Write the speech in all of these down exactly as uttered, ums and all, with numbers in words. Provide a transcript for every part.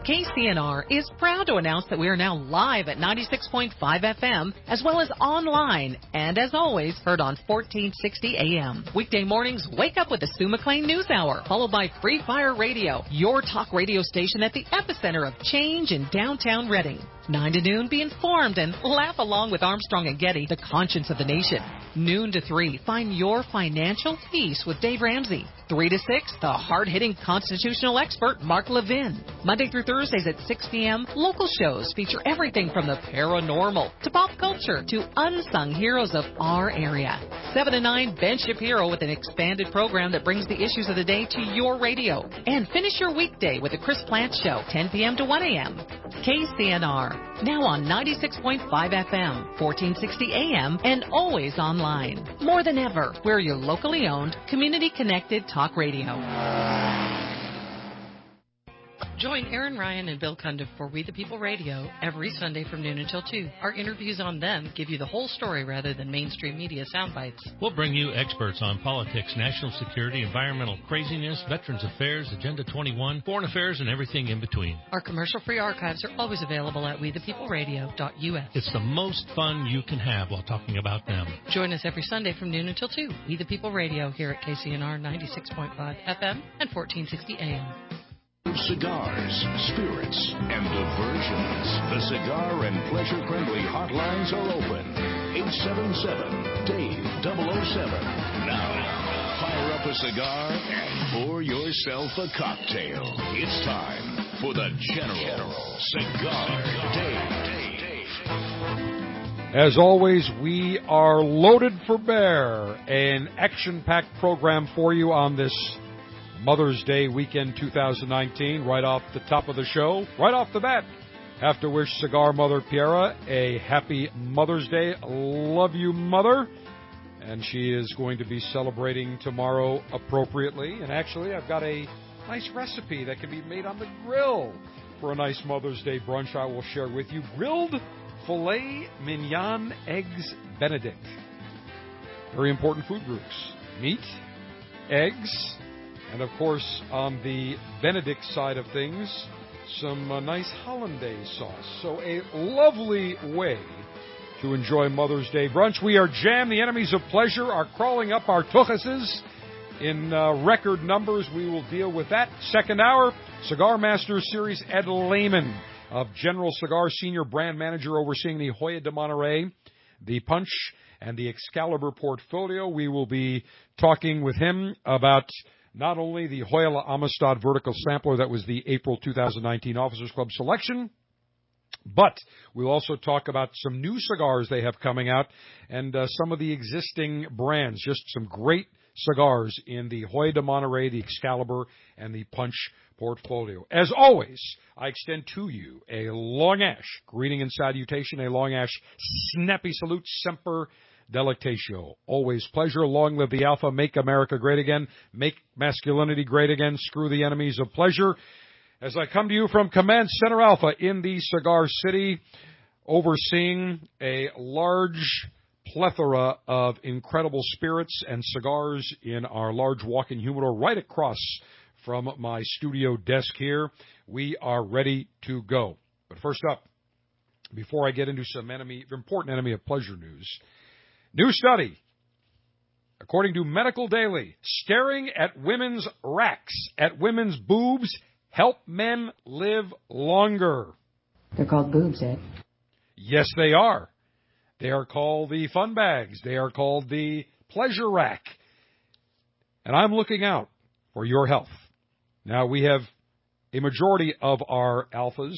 K C N R is proud to announce that we are now live at ninety-six point five F M, as well as online, and as always, heard on fourteen sixty A M. Weekday mornings, wake up with the Sue McLean News Hour, followed by Free Fire Radio, your talk radio station at the epicenter of change in downtown Reading. nine to noon, be informed and laugh along with Armstrong and Getty, the conscience of the nation. Noon to three, find your financial peace with Dave Ramsey. three to six, the hard-hitting constitutional expert, Mark Levin. Monday through Thursdays at six P M, local shows feature everything from the paranormal to pop culture to unsung heroes of our area. seven to nine, Ben Shapiro with an expanded program that brings the issues of the day to your radio. And finish your weekday with the Chris Plant Show, ten P M to one A M. K C N R, now on ninety-six point five F M, fourteen sixty A M, and always online. More than ever, we're your locally owned, community-connected talk radio. Join Aaron Ryan and Bill Cundiff for We the People Radio every Sunday from noon until two. Our interviews on them give you the whole story rather than mainstream media sound bites. We'll bring you experts on politics, national security, environmental craziness, Veterans Affairs, Agenda twenty-one, foreign affairs, and everything in between. Our commercial-free archives are always available at we the people radio dot U S. It's the most fun you can have while talking about them. Join us every Sunday from noon until two. We the People Radio here at K C N R ninety-six point five F M and fourteen sixty A M. Cigars, spirits, and diversions. The Cigar and Pleasure Friendly hotlines are open. eight seven seven, Dave double oh seven. Now, fire up a cigar and pour yourself a cocktail. It's time for the General Cigar Dave. As always, we are loaded for bear. An action-packed program for you on this Mother's Day weekend two thousand nineteen. Right off the top of the show, right off the bat, have to wish Cigar Mother Piera a happy Mother's Day. Love you, Mother. And she is going to be celebrating tomorrow appropriately. And actually, I've got a nice recipe that can be made on the grill for a nice Mother's Day brunch I will share with you. Grilled filet mignon eggs Benedict. Very important food groups. Meat, eggs, and, of course, on the Benedict side of things, some uh, nice hollandaise sauce. So a lovely way to enjoy Mother's Day brunch. We are jammed. The enemies of pleasure are crawling up our tuchuses in uh, record numbers. We will deal with that. Second hour, Cigar Masters Series, Ed Lehman of General Cigar, Senior Brand Manager overseeing the Hoya de Monterrey, the Punch, and the Excalibur portfolio. We will be talking with him about not only the Hoya La Amistad Vertical Sampler that was the April two thousand nineteen Officers Club selection, but we'll also talk about some new cigars they have coming out and uh, some of the existing brands. Just some great cigars in the Hoya de Monterrey, the Excalibur, and the Punch portfolio. As always, I extend to you a long ash greeting and salutation, a long ash snappy salute, semper delectatio. Always pleasure. Long live the Alpha. Make America great again. Make masculinity great again. Screw the enemies of pleasure. As I come to you from Command Center Alpha in the Cigar City, overseeing a large plethora of incredible spirits and cigars in our large walk-in humidor right across from my studio desk here. We are ready to go. But first up, before I get into some enemy, important enemy of pleasure news, new study, according to Medical Daily, staring at women's racks, at women's boobs, help men live longer. They're called boobs, Ed. Yes, they are. They are called the fun bags. They are called the pleasure rack. And I'm looking out for your health. Now, we have a majority of our alphas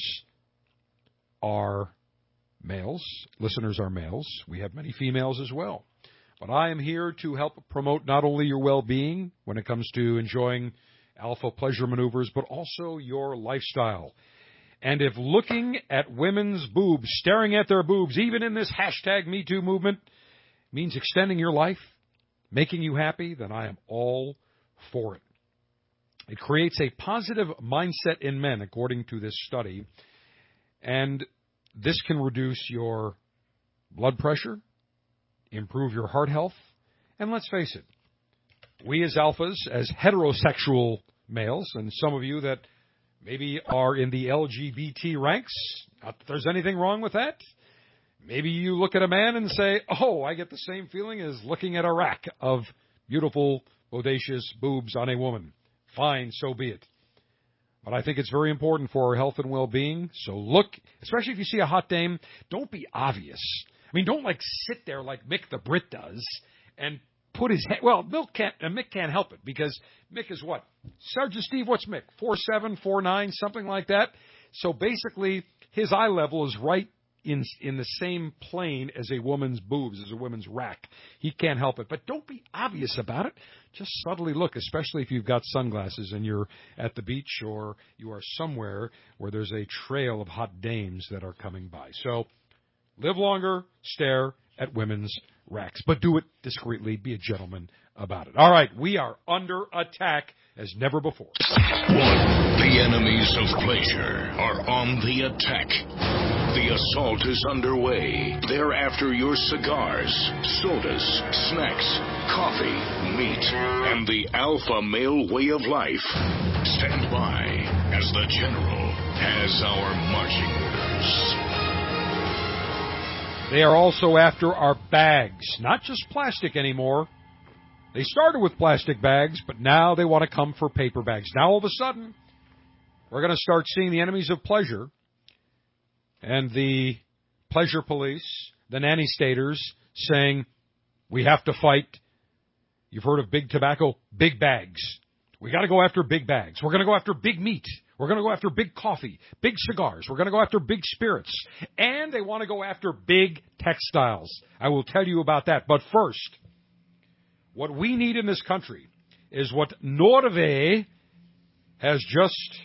are males. Listeners are males. We have many females as well. But I am here to help promote not only your well-being when it comes to enjoying alpha pleasure maneuvers, but also your lifestyle. And if looking at women's boobs, staring at their boobs, even in this hashtag Me Too movement, means extending your life, making you happy, then I am all for it. It creates a positive mindset in men, according to this study, and this can reduce your blood pressure, improve your heart health, and let's face it, we as alphas, as heterosexual males, and some of you that maybe are in the L G B T ranks. Not that there's anything wrong with that. Maybe you look at a man and say, oh, I get the same feeling as looking at a rack of beautiful, bodacious boobs on a woman. Fine, so be it. But I think it's very important for our health and well-being. So look, especially if you see a hot dame, don't be obvious. I mean, don't like sit there like Mick the Brit does and put his head. Well, Mick can't, uh, Mick can't help it because Mick is what? Sergeant Steve, what's Mick? four seven, four nine, something like that. So basically, his eye level is right in in the same plane as a woman's boobs, as a woman's rack. He can't help it. But don't be obvious about it. Just subtly look, especially if you've got sunglasses and you're at the beach or you are somewhere where there's a trail of hot dames that are coming by. So live longer, stare at women's racks, but do it discreetly. Be a gentleman about it. All right, we are under attack as never before. One, the enemies of pleasure are on the attack. The assault is underway. They're after your cigars, sodas, snacks, coffee, meat, and the alpha male way of life. Stand by as the General has our marching orders. They are also after our bags, not just plastic anymore. They started with plastic bags, but now they want to come for paper bags. Now all of a sudden, we're going to start seeing the enemies of pleasure and the pleasure police, the nanny staters, saying, we have to fight. You've heard of big tobacco, big bags. We got to go after big bags. We're going to go after big meat. We're going to go after big coffee, big cigars. We're going to go after big spirits. And they want to go after big textiles. I will tell you about that. But first, what we need in this country is what Norway has just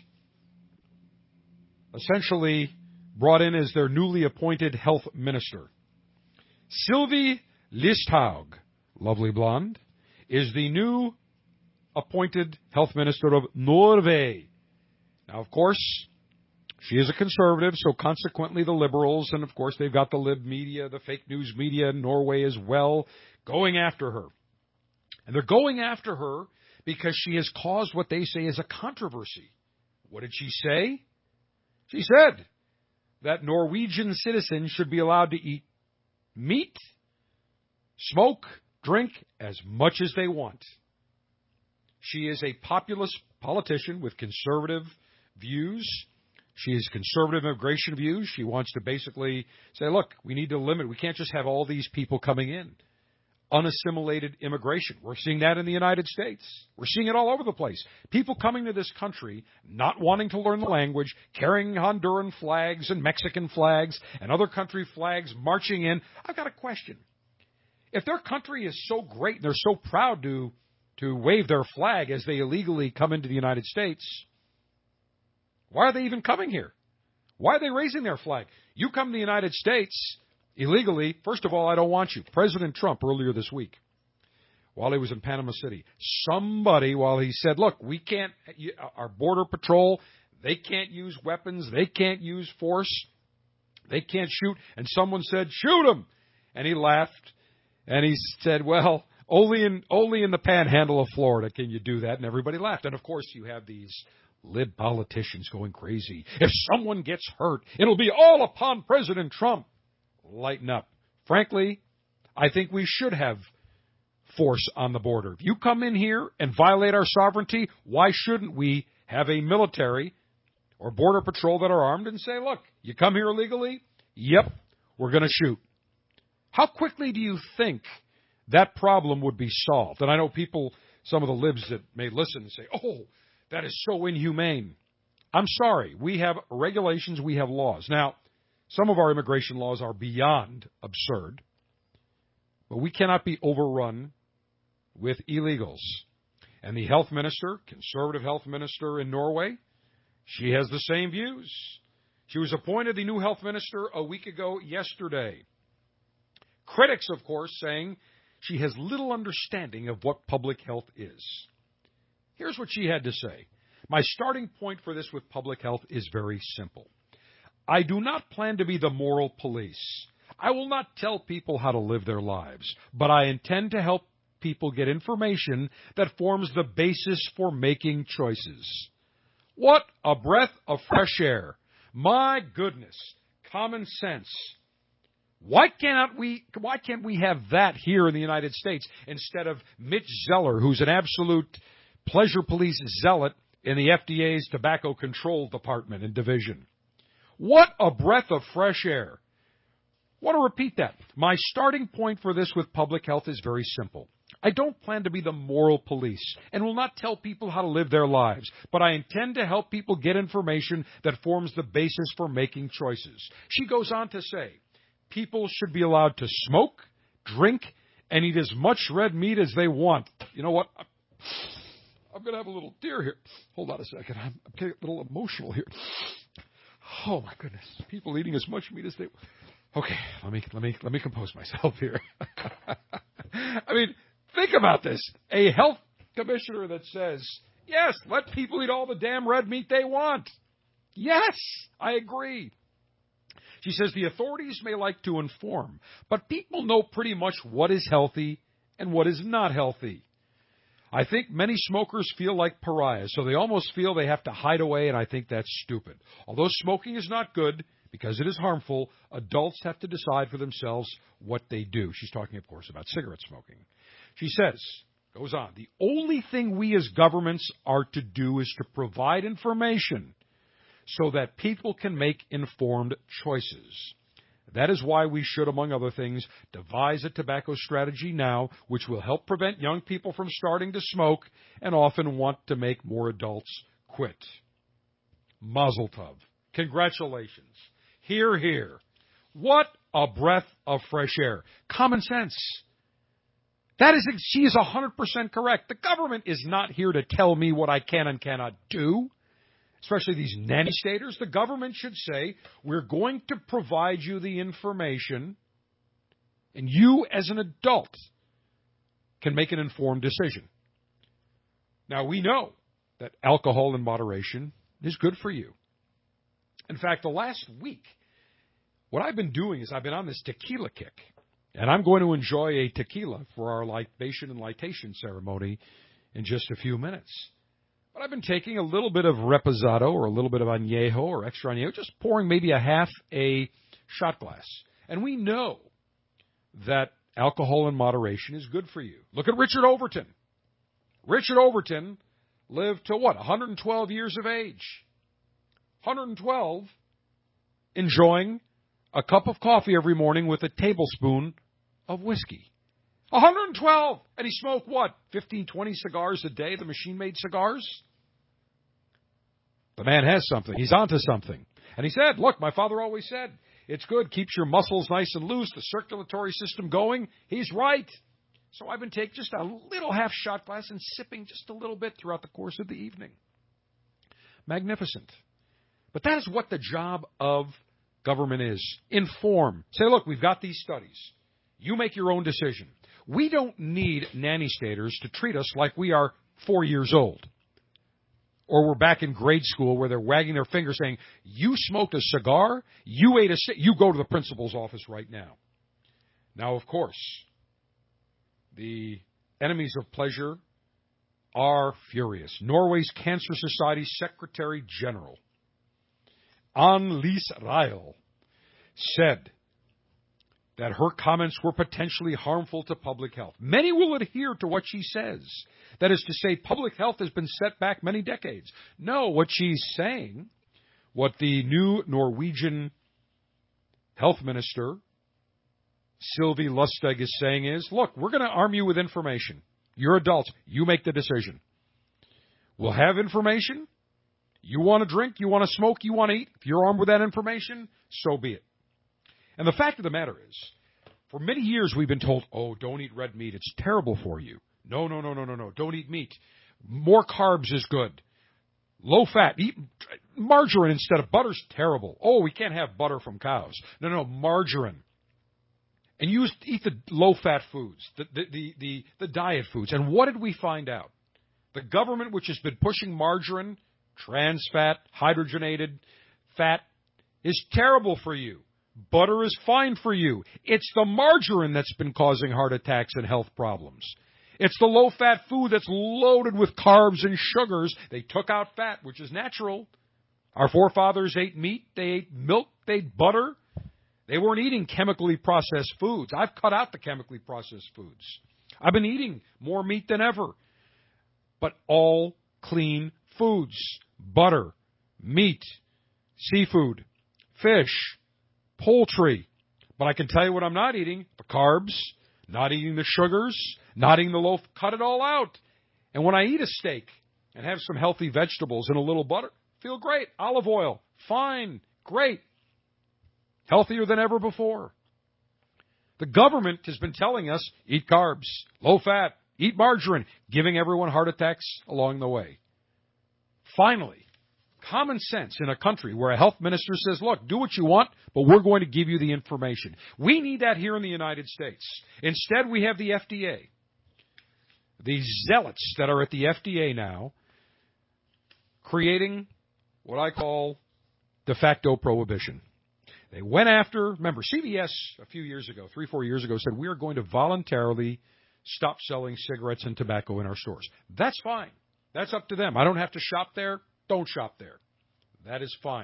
essentially brought in as their newly appointed health minister. Sylvie Listhaug, lovely blonde, is the new appointed health minister of Norway. Now, of course, she is a conservative, so consequently the liberals, and of course they've got the lib media, the fake news media in Norway as well, going after her. And they're going after her because she has caused what they say is a controversy. What did she say? She said that Norwegian citizens should be allowed to eat meat, smoke, drink as much as they want. She is a populist politician with conservative views. She has conservative immigration views. She wants to basically say, look, we need to limit. We can't just have all these people coming in. Unassimilated immigration. We're seeing that in the United States. We're seeing it all over the place. People coming to this country, not wanting to learn the language, carrying Honduran flags and Mexican flags and other country flags, marching in. I've got a question. If their country is so great and they're so proud to, to wave their flag as they illegally come into the United States, why are they even coming here? Why are they raising their flag? You come to the United States illegally. First of all, I don't want you. President Trump earlier this week, while he was in Panama City, somebody, while he said, look, we can't, our border patrol, they can't use weapons, they can't use force, they can't shoot, and someone said, shoot them. And he laughed, and he said, well, only in, only in the panhandle of Florida can you do that, and everybody laughed. And of course, you have these lib politicians going crazy. If someone gets hurt, it'll be all upon President Trump. Lighten up. Frankly, I think we should have force on the border. If you come in here and violate our sovereignty, why shouldn't we have a military or border patrol that are armed and say, look, you come here illegally? Yep, we're going to shoot. How quickly do you think that problem would be solved? And I know people, some of the libs that may listen and say, oh, that is so inhumane. I'm sorry. We have regulations. We have laws. Now, some of our immigration laws are beyond absurd, but we cannot be overrun with illegals. And the health minister, conservative health minister in Norway, she has the same views. She was appointed the new health minister a week ago yesterday. Critics, of course, saying she has little understanding of what public health is. Here's what she had to say. My starting point for this with public health is very simple. I do not plan to be the moral police. I will not tell people how to live their lives, but I intend to help people get information that forms the basis for making choices. What a breath of fresh air. My goodness. Common sense. Why cannot we, why can't we have that here in the United States instead of Mitch Zeller, who's an absolute pleasure police zealot in the F D A's Tobacco Control Department and Division? What a breath of fresh air. I want to repeat that. My starting point for this with public health is very simple. I don't plan to be the moral police and will not tell people how to live their lives, but I intend to help people get information that forms the basis for making choices. She goes on to say, people should be allowed to smoke, drink, and eat as much red meat as they want. You know what? I'm going to have a little tear here. Hold on a second. I'm getting a little emotional here. Oh, my goodness. People eating as much meat as they... Okay, let me let me let me compose myself here. I mean, think about this. A health commissioner that says, yes, let people eat all the damn red meat they want. Yes, I agree. She says the authorities may like to inform, but people know pretty much what is healthy and what is not healthy. I think many smokers feel like pariahs, so they almost feel they have to hide away, and I think that's stupid. Although smoking is not good, because it is harmful, adults have to decide for themselves what they do. She's talking, of course, about cigarette smoking. She says, goes on, the only thing we as governments are to do is to provide information so that people can make informed choices. That is why we should, among other things, devise a tobacco strategy now, which will help prevent young people from starting to smoke and often want to make more adults quit. Mazel tov. Congratulations. Hear, hear. What a breath of fresh air. Common sense. That is, she is one hundred percent correct. The government is not here to tell me what I can and cannot do. Especially these nanny staters, the government should say, we're going to provide you the information, and you as an adult can make an informed decision. Now, we know that alcohol in moderation is good for you. In fact, the last week, what I've been doing is I've been on this tequila kick, and I'm going to enjoy a tequila for our libation and litation ceremony in just a few minutes. But I've been taking a little bit of reposado or a little bit of añejo or extra añejo, just pouring maybe a half a shot glass. And we know that alcohol in moderation is good for you. Look at Richard Overton. Richard Overton lived to what, one hundred twelve years of age. one hundred twelve, enjoying a cup of coffee every morning with a tablespoon of whiskey. one hundred twelve, and he smoked what, fifteen, twenty cigars a day, the machine-made cigars? The man has something. He's onto something. And he said, look, my father always said, it's good, keeps your muscles nice and loose, the circulatory system going. He's right. So I've been taking just a little half shot glass and sipping just a little bit throughout the course of the evening. Magnificent. But that is what the job of government is. Inform. Say, look, we've got these studies. You make your own decision. We don't need nanny staters to treat us like we are four years old. Or we're back in grade school where they're wagging their finger saying, you smoked a cigar, you ate a c- you go to the principal's office right now. Now, of course, the enemies of pleasure are furious. Norway's Cancer Society Secretary General, Anne-Lise Ryle, said that her comments were potentially harmful to public health. Many will adhere to what she says. That is to say, public health has been set back many decades. No, what she's saying, what the new Norwegian health minister, Sylvie Lustad, is saying is, look, we're going to arm you with information. You're adults. You make the decision. We'll have information. You want to drink, you want to smoke, you want to eat. If you're armed with that information, so be it. And the fact of the matter is, for many years we've been told, oh, don't eat red meat. It's terrible for you. No, no, no, no, no, no. Don't eat meat. More carbs is good. Low fat. Eat margarine instead of butter's terrible. Oh, we can't have butter from cows. No, no, margarine. And use eat the low-fat foods, the, the, the, the, the diet foods. And what did we find out? The government, which has been pushing margarine, trans fat, hydrogenated fat, is terrible for you. Butter is fine for you. It's the margarine that's been causing heart attacks and health problems. It's the low-fat food that's loaded with carbs and sugars. They took out fat, which is natural. Our forefathers ate meat. They ate milk. They ate butter. They weren't eating chemically processed foods. I've cut out the chemically processed foods. I've been eating more meat than ever. But all clean foods. Butter, meat, seafood, fish, poultry. But I can tell you what I'm not eating. The carbs, not eating the sugars, not eating the loaf. Cut it all out. And when I eat a steak and have some healthy vegetables and a little butter, feel great. Olive oil, fine, great. Healthier than ever before. The government has been telling us, eat carbs, low fat, eat margarine, giving everyone heart attacks along the way. Finally, common sense in a country where a health minister says, look, do what you want, but we're going to give you the information. We need that here in the United States. Instead, we have the F D A. These zealots that are at the F D A now creating what I call de facto prohibition. They went after, remember, C B S a few years ago, three, four years ago, said we are going to voluntarily stop selling cigarettes and tobacco in our stores. That's fine. That's up to them. I don't have to shop there. Don't shop there. That is fine.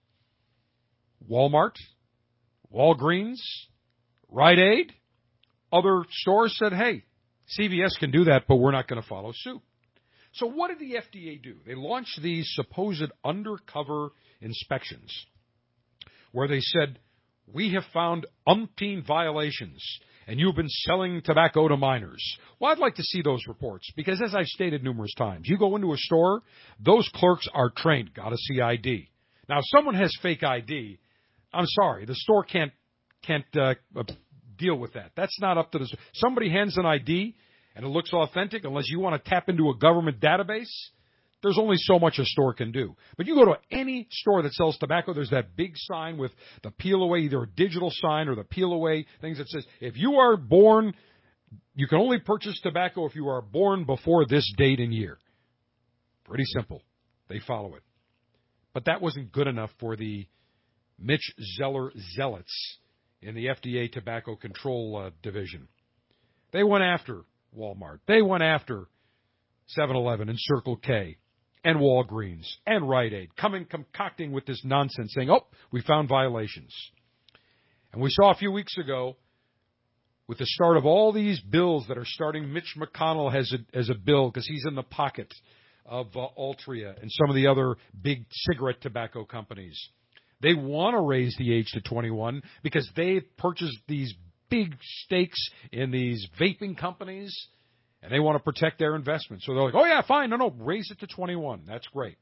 Walmart, Walgreens, Rite Aid, other stores said, hey, C V S can do that, but we're not going to follow suit. So what did the F D A do? They launched these supposed undercover inspections where they said, we have found umpteen violations, and you've been selling tobacco to minors. Well, I'd like to see those reports, because as I've stated numerous times, you go into a store, those clerks are trained, got to see I D. Now, if someone has fake I D, I'm sorry, the store can't can't uh, deal with that. That's not up to the store. Somebody hands an I D, and it looks authentic, unless you want to tap into a government database, there's only so much a store can do. But you go to any store that sells tobacco, there's that big sign with the peel away, either a digital sign or the peel away things that says, if you are born, you can only purchase tobacco if you are born before this date and year. Pretty simple. They follow it. But that wasn't good enough for the Mitch Zeller zealots in the F D A Tobacco Control uh, Division. They went after Walmart. They went after seven eleven and Circle K and Walgreens and Rite Aid, coming concocting with this nonsense, saying, oh, we found violations. And we saw a few weeks ago, with the start of all these bills that are starting, Mitch McConnell has a, has a bill because he's in the pocket of uh, Altria and some of the other big cigarette tobacco companies. They want to raise the age to twenty-one because they've purchased these big stakes in these vaping companies, and they want to protect their investment. So they're like, oh, yeah, fine. No, no, raise it to twenty-one. That's great.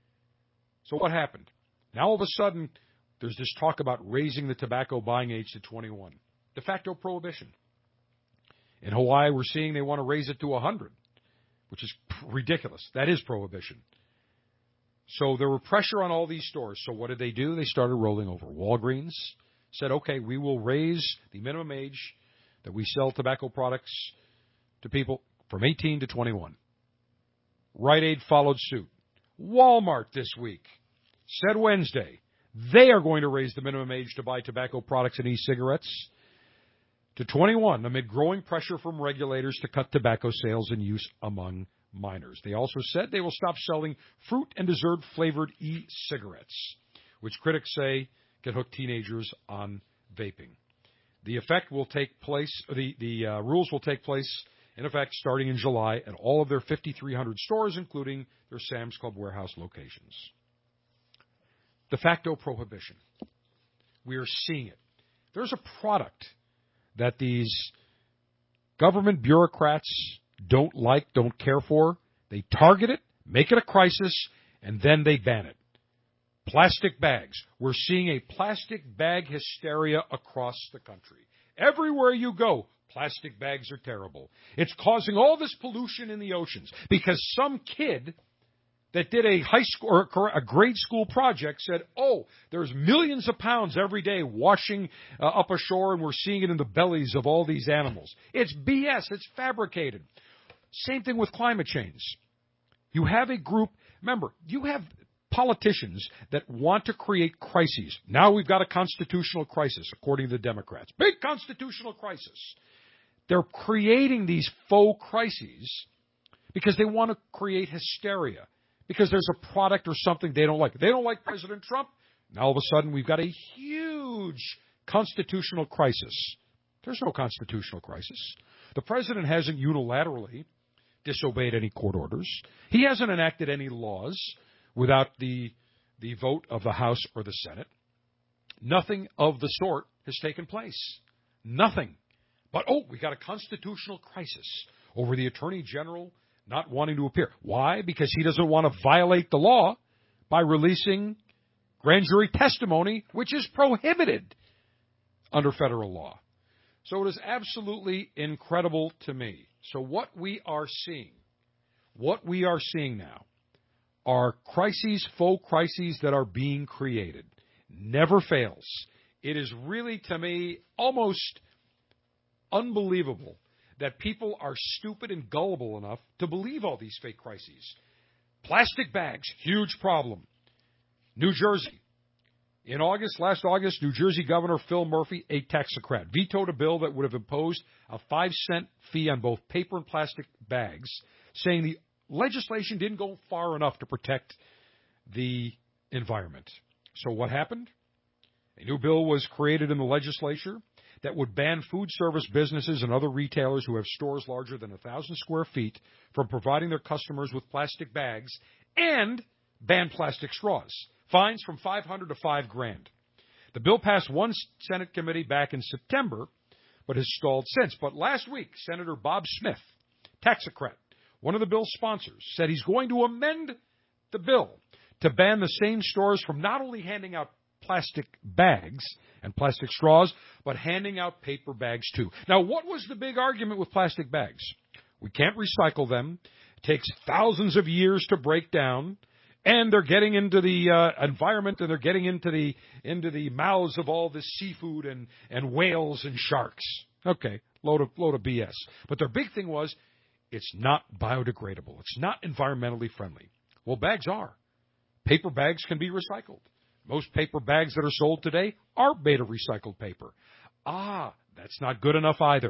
So what happened? Now all of a sudden, there's this talk about raising the tobacco buying age to twenty-one. De facto prohibition. In Hawaii, we're seeing they want to raise it to one hundred, which is ridiculous. That is prohibition. So there were pressure on all these stores. So what did they do? They started rolling over. Walgreens said, okay, we will raise the minimum age that we sell tobacco products to people from eighteen to twenty-one. Rite Aid followed suit. Walmart this week said Wednesday they are going to raise the minimum age to buy tobacco products and e-cigarettes to twenty-one amid growing pressure from regulators to cut tobacco sales and use among minors. They also said they will stop selling fruit and dessert-flavored e-cigarettes, which critics say can hook teenagers on vaping. The effect will take place. The the uh, rules will take place in effect starting in July at all of their fifty-three hundred stores, including their Sam's Club warehouse locations. De facto prohibition. We are seeing it. There's a product that these government bureaucrats don't like, don't care for. They target it, make it a crisis, and then they ban it. Plastic bags. We're seeing a plastic bag hysteria across the country. Everywhere you go, plastic bags are terrible. It's causing all this pollution in the oceans because some kid that did a high school or a grade school project said, oh, there's millions of pounds every day washing uh, up ashore, and we're seeing it in the bellies of all these animals. It's B S. It's fabricated. Same thing with climate change. You have a group, remember, you have politicians that want to create crises. Now we've got a constitutional crisis, according to the Democrats. Big constitutional crisis. They're creating these faux crises because they want to create hysteria, because there's a product or something they don't like. They don't like President Trump. Now all of a sudden we've got a huge constitutional crisis. There's no constitutional crisis. The president hasn't unilaterally disobeyed any court orders. He hasn't enacted any laws without the, the vote of the House or the Senate. Nothing of the sort has taken place. Nothing. But, oh, we got a constitutional crisis over the Attorney General not wanting to appear. Why? Because he doesn't want to violate the law by releasing grand jury testimony, which is prohibited under federal law. So it is absolutely incredible to me. So what we are seeing, what we are seeing now are crises, faux crises that are being created. Never fails. It is really, to me, almost unbelievable that people are stupid and gullible enough to believe all these fake crises. Plastic bags, huge problem. New Jersey. In August, last August, New Jersey Governor Phil Murphy, a Texocrat, vetoed a bill that would have imposed a five cent fee on both paper and plastic bags, saying the legislation didn't go far enough to protect the environment. So what happened? A new bill was created in the legislature that would ban food service businesses and other retailers who have stores larger than one thousand square feet from providing their customers with plastic bags, and ban plastic straws. Fines from five hundred to five grand. The bill passed one Senate committee back in September, but has stalled since. But last week, Senator Bob Smith, Texocrat, one of the bill's sponsors, said he's going to amend the bill to ban the same stores from not only handing out plastic bags and plastic straws, but handing out paper bags too. Now, what was the big argument with plastic bags? We can't recycle them. It takes thousands of years to break down. And they're getting into the uh, environment, and they're getting into the into the mouths of all this seafood and, and whales and sharks. Okay, load of load of B S. But their big thing was, it's not biodegradable. It's not environmentally friendly. Well, bags are. Paper bags can be recycled. Most paper bags that are sold today are made of recycled paper. Ah, that's not good enough either.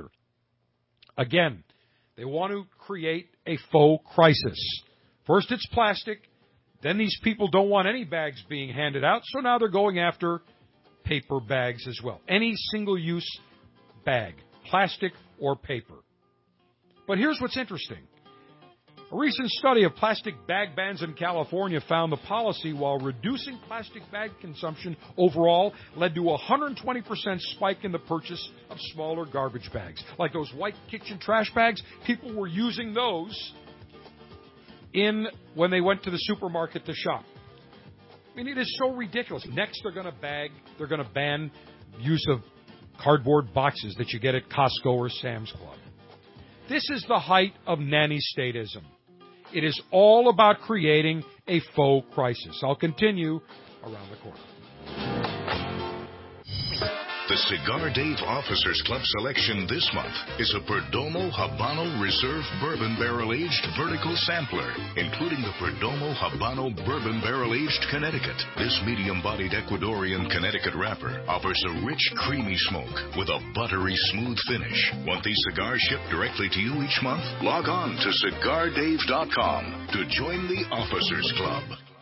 Again, they want to create a faux crisis. First, it's plastic. Then these people don't want any bags being handed out, so now they're going after paper bags as well. Any single-use bag, plastic or paper. But here's what's interesting. A recent study of plastic bag bans in California found the policy, while reducing plastic bag consumption overall, led to a one hundred twenty percent spike in the purchase of smaller garbage bags. Like those white kitchen trash bags, people were using those in when they went to the supermarket to shop. I mean, it is so ridiculous. Next, they're going to bag, they're going to ban use of cardboard boxes that you get at Costco or Sam's Club. This is the height of nanny statism. It is all about creating a faux crisis. I'll continue around the corner. The Cigar Dave Officers Club selection this month is a Perdomo Habano Reserve Bourbon Barrel Aged Vertical Sampler, including the Perdomo Habano Bourbon Barrel Aged Connecticut. This medium-bodied Ecuadorian Connecticut wrapper offers a rich, creamy smoke with a buttery, smooth finish. Want these cigars shipped directly to you each month? Log on to cigar dave dot com to join the Officers Club.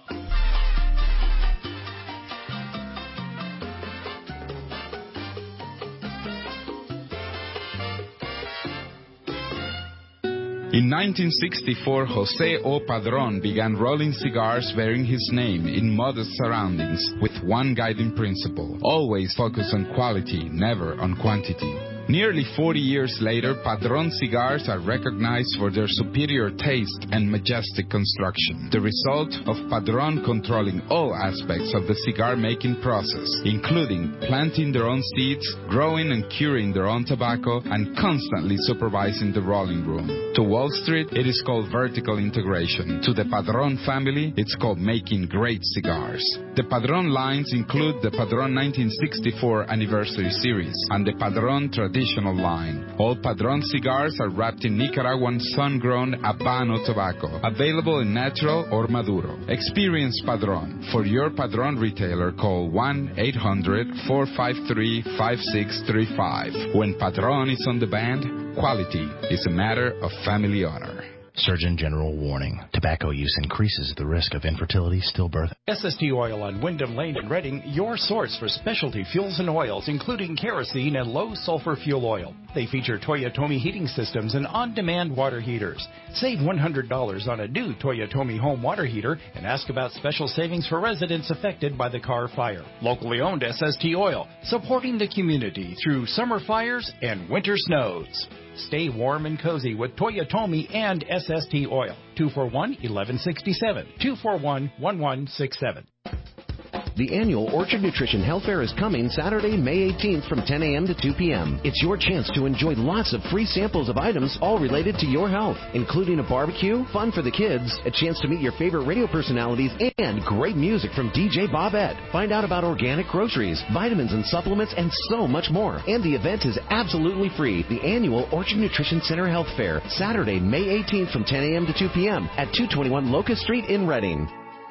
In nineteen sixty-four, Jose O. Padron began rolling cigars bearing his name in modest surroundings with one guiding principle: always focus on quality, never on quantity. Nearly forty years later, Padron cigars are recognized for their superior taste and majestic construction, the result of Padron controlling all aspects of the cigar-making process, including planting their own seeds, growing and curing their own tobacco, and constantly supervising the rolling room. To Wall Street, it is called vertical integration. To the Padron family, it's called making great cigars. The Padron lines include the Padron nineteen sixty-four Anniversary Series and the Padron Tradition traditional line. All Padron cigars are wrapped in Nicaraguan sun-grown Habano tobacco, available in natural or Maduro. Experience Padron. For your Padron retailer, call one eight hundred, four five three, five six three five. When Padron is on the band, quality is a matter of family honor. Surgeon General warning. Tobacco use increases the risk of infertility, stillbirth. S S T Oil on Wyndham Lane in Reading, your source for specialty fuels and oils, including kerosene and low-sulfur fuel oil. They feature Toyotomi heating systems and on-demand water heaters. Save one hundred dollars on a new Toyotomi home water heater and ask about special savings for residents affected by the Carr fire. Locally owned S S T Oil, supporting the community through summer fires and winter snows. Stay warm and cozy with Toyotomi and S S T Oil. two four one, one one six seven. two four one, one one six seven. The annual Orchard Nutrition Health Fair is coming Saturday, May eighteenth from ten a.m. to two p.m. It's your chance to enjoy lots of free samples of items all related to your health, including a barbecue, fun for the kids, a chance to meet your favorite radio personalities, and great music from D J Bobette. Find out about organic groceries, vitamins and supplements, and so much more. And the event is absolutely free. The annual Orchard Nutrition Center Health Fair, Saturday, May eighteenth from ten a.m. to two p.m. at two twenty-one Locust Street in Reading.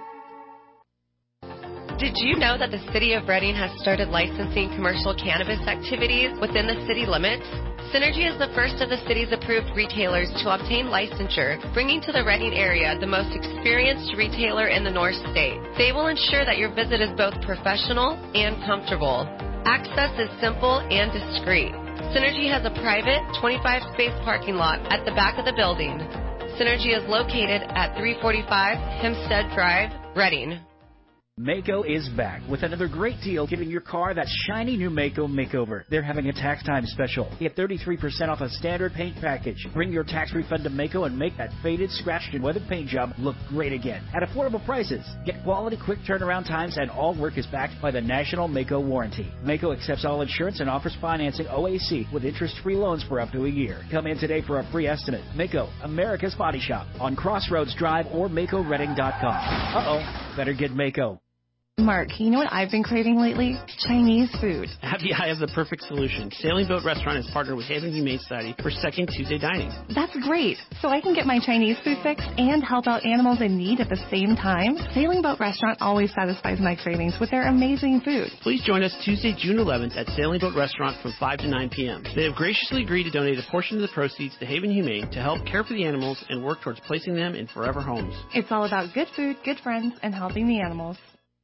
Did you know that the City of Reading has started licensing commercial cannabis activities within the city limits? Synergy is the first of the city's approved retailers to obtain licensure, bringing to the Reading area the most experienced retailer in the North State. They will ensure that your visit is both professional and comfortable. Access is simple and discreet. Synergy has a private twenty-five space parking lot at the back of the building. Synergy is located at three forty-five Hempstead Drive, Reading. Maaco is back with another great deal, giving your car that shiny new Maaco makeover. They're having a tax time special. Get thirty-three percent off a standard paint package. Bring your tax refund to Maaco and make that faded, scratched, and weathered paint job look great again at affordable prices. Get quality, quick turnaround times, and all work is backed by the National Maaco Warranty. Maaco accepts all insurance and offers financing O A C with interest-free loans for up to a year. Come in today for a free estimate. Maaco, America's Body Shop on Crossroads Drive or Maaco Reading dot com. Uh-oh, better get Maaco. Mark, you know what I've been craving lately? Chinese food. Abby, I have the perfect solution. Sailing Boat Restaurant has partnered with Haven Humane Society for Second Tuesday Dining. That's great. So I can get my Chinese food fix and help out animals in need at the same time? Sailing Boat Restaurant always satisfies my cravings with their amazing food. Please join us Tuesday, June eleventh at Sailing Boat Restaurant from five to nine p.m. They have graciously agreed to donate a portion of the proceeds to Haven Humane to help care for the animals and work towards placing them in forever homes. It's all about good food, good friends, and helping the animals.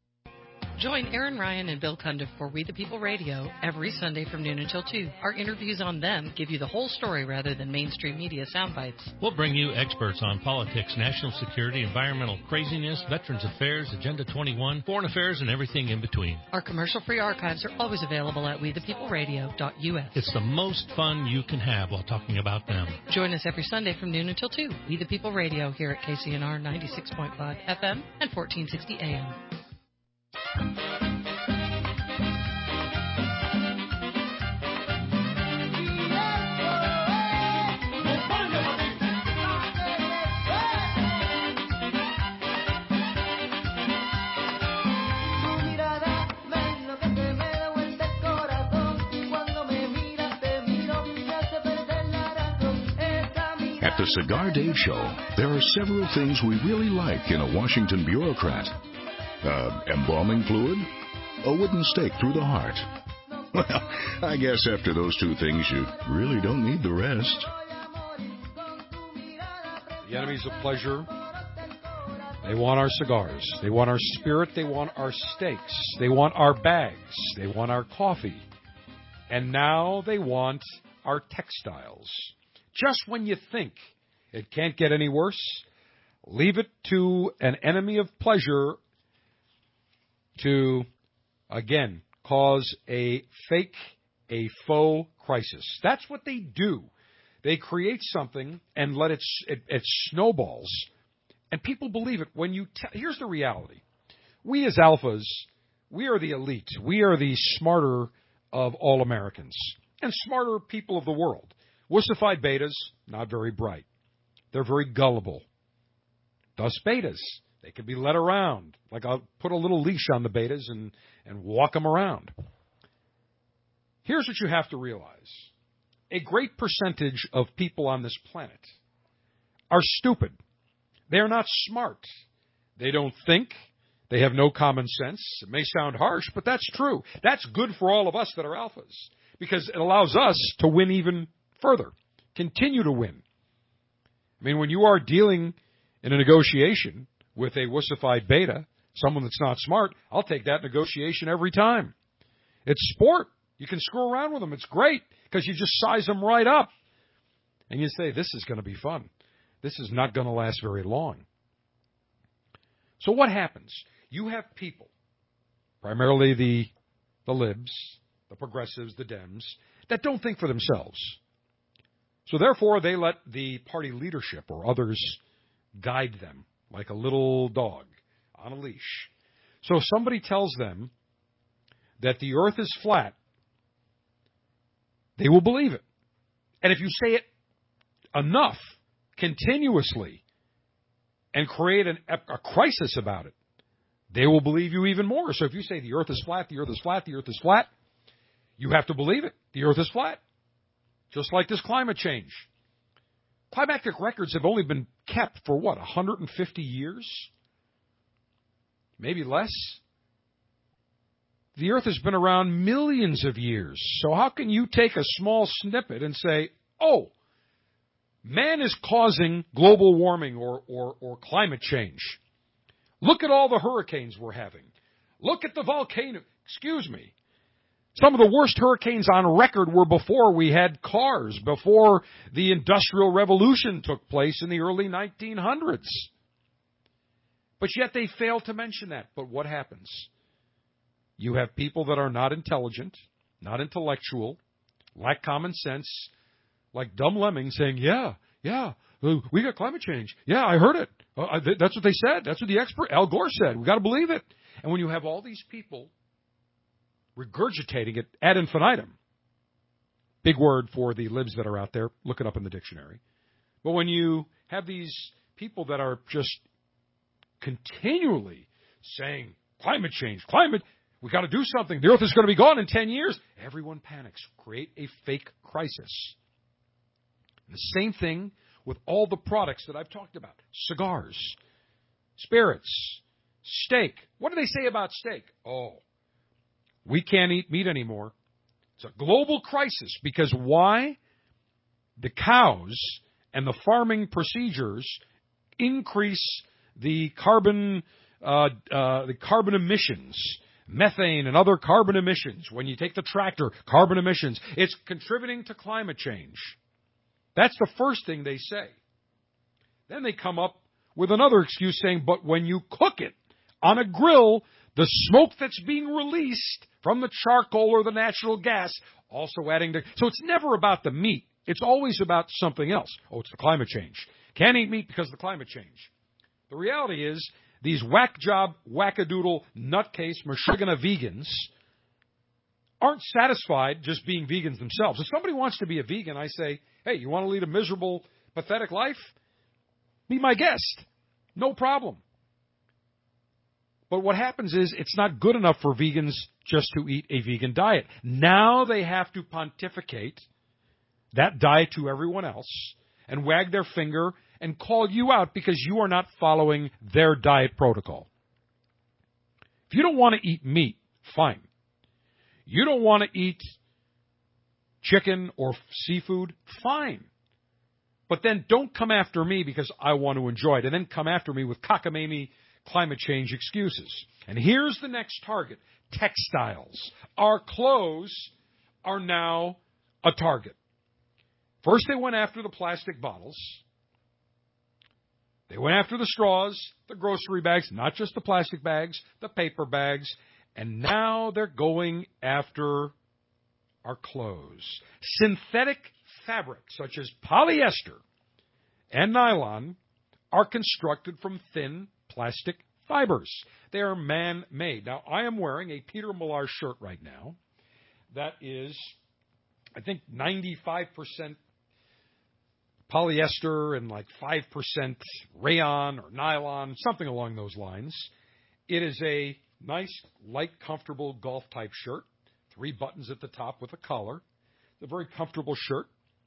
Join Aaron Ryan and Bill Cundiff for We the People Radio every Sunday from noon until two. Our interviews on them give you the whole story rather than mainstream media sound bites. We'll bring you experts on politics, national security, environmental craziness, Veterans Affairs, Agenda twenty-one, foreign affairs, and everything in between. Our commercial-free archives are always available at we the people radio dot u s. It's the most fun you can have while talking about them. Join us every Sunday from noon until two. We the People Radio here at K C N R ninety-six point five F M and fourteen sixty A M. At the Cigar Dave Show, there are several things we really like in a Washington bureaucrat. Uh, embalming fluid? A wooden stake through the heart? Well, I guess after those two things, you really don't need the rest. The enemies of pleasure, they want our cigars. They want our spirit. They want our steaks. They want our bags. They want our coffee. And now they want our textiles. Just when you think it can't get any worse, leave it to an enemy of pleasure to, again, cause a fake, a faux crisis. That's what they do. They create something and let it, it, it snowballs, and people believe it. When you te- Here's the reality. We as alphas, we are the elite. We are the smarter of all Americans and smarter people of the world. Wussified betas, not very bright. They're very gullible. Thus betas. They can be led around. Like I'll put a little leash on the betas and, and walk them around. Here's what you have to realize. a great percentage of people on this planet are stupid. They are not smart. They don't think. They have no common sense. It may sound harsh, but that's true. That's good for all of us that are alphas because it allows us to win even further, continue to win. I mean, when you are dealing in a negotiation with a wussified beta, someone that's not smart, I'll take that negotiation every time. It's sport. You can screw around with them. It's great because you just size them right up. And you say, this is going to be fun. This is not going to last very long. So what happens? You have people, primarily the, the libs, the progressives, the Dems, that don't think for themselves. So therefore, they let the party leadership or others guide them like a little dog on a leash. So if somebody tells them that the earth is flat, they will believe it. And if you say it enough, continuously, and create an, a crisis about it, they will believe you even more. So if you say the earth is flat, the earth is flat, the earth is flat, you have to believe it. The earth is flat. Just like this climate change. Climatic records have only been kept for, what, one hundred fifty years? Maybe less? The earth has been around millions of years. So how can you take a small snippet and say, oh, man is causing global warming or, or, or climate change. Look at all the hurricanes we're having. Look at the volcano. Excuse me. Some of the worst hurricanes on record were before we had cars, before the Industrial Revolution took place in the early nineteen hundreds. But yet they fail to mention that. But what happens? You have people that are not intelligent, not intellectual, lack common sense, like dumb lemmings saying, yeah, yeah, we got climate change. Yeah, I heard it. Uh, that's what they said. That's what the expert, Al Gore, said. We've got to believe it. And when you have all these people regurgitating it ad infinitum, big word for the libs that are out there, look it up in the dictionary. But when you have these people that are just continually saying, climate change, climate, we got to do something. The earth is going to be gone in ten years. Everyone panics. Create a fake crisis. The same thing with all the products that I've talked about. Cigars, spirits, steak. What do they say about steak? Oh, we can't eat meat anymore. It's a global crisis because why? The cows and the farming procedures increase the carbon, uh, uh, the carbon emissions, methane and other carbon emissions. When you take the tractor, carbon emissions. It's contributing to climate change. That's the first thing they say. Then they come up with another excuse saying, but when you cook it on a grill, the smoke that's being released from the charcoal or the natural gas also adding to... So it's never about the meat. It's always about something else. Oh, it's the climate change. Can't eat meat because of the climate change. The reality is these whack job, wackadoodle, nutcase, Meshuggah vegans aren't satisfied just being vegans themselves. If somebody wants to be a vegan, I say, hey, you want to lead a miserable, pathetic life? Be my guest. No problem. But what happens is it's not good enough for vegans just to eat a vegan diet. Now they have to pontificate that diet to everyone else and wag their finger and call you out because you are not following their diet protocol. If you don't want to eat meat, fine. You don't want to eat chicken or seafood, fine. But then don't come after me because I want to enjoy it, and then come after me with cockamamie climate change excuses. And here's the next target, textiles. Our clothes are now a target. First they went after the plastic bottles. They went after the straws, the grocery bags, not just the plastic bags, the paper bags, and now they're going after our clothes. Synthetic fabrics such as polyester and nylon are constructed from thin plastic fibers. They are man-made. Now, I am wearing a Peter Millar shirt right now that is, I think, ninety-five percent polyester and like five percent rayon or nylon, something along those lines. It is a nice, light, comfortable golf-type shirt. Three buttons at the top with a collar. It's a very comfortable shirt.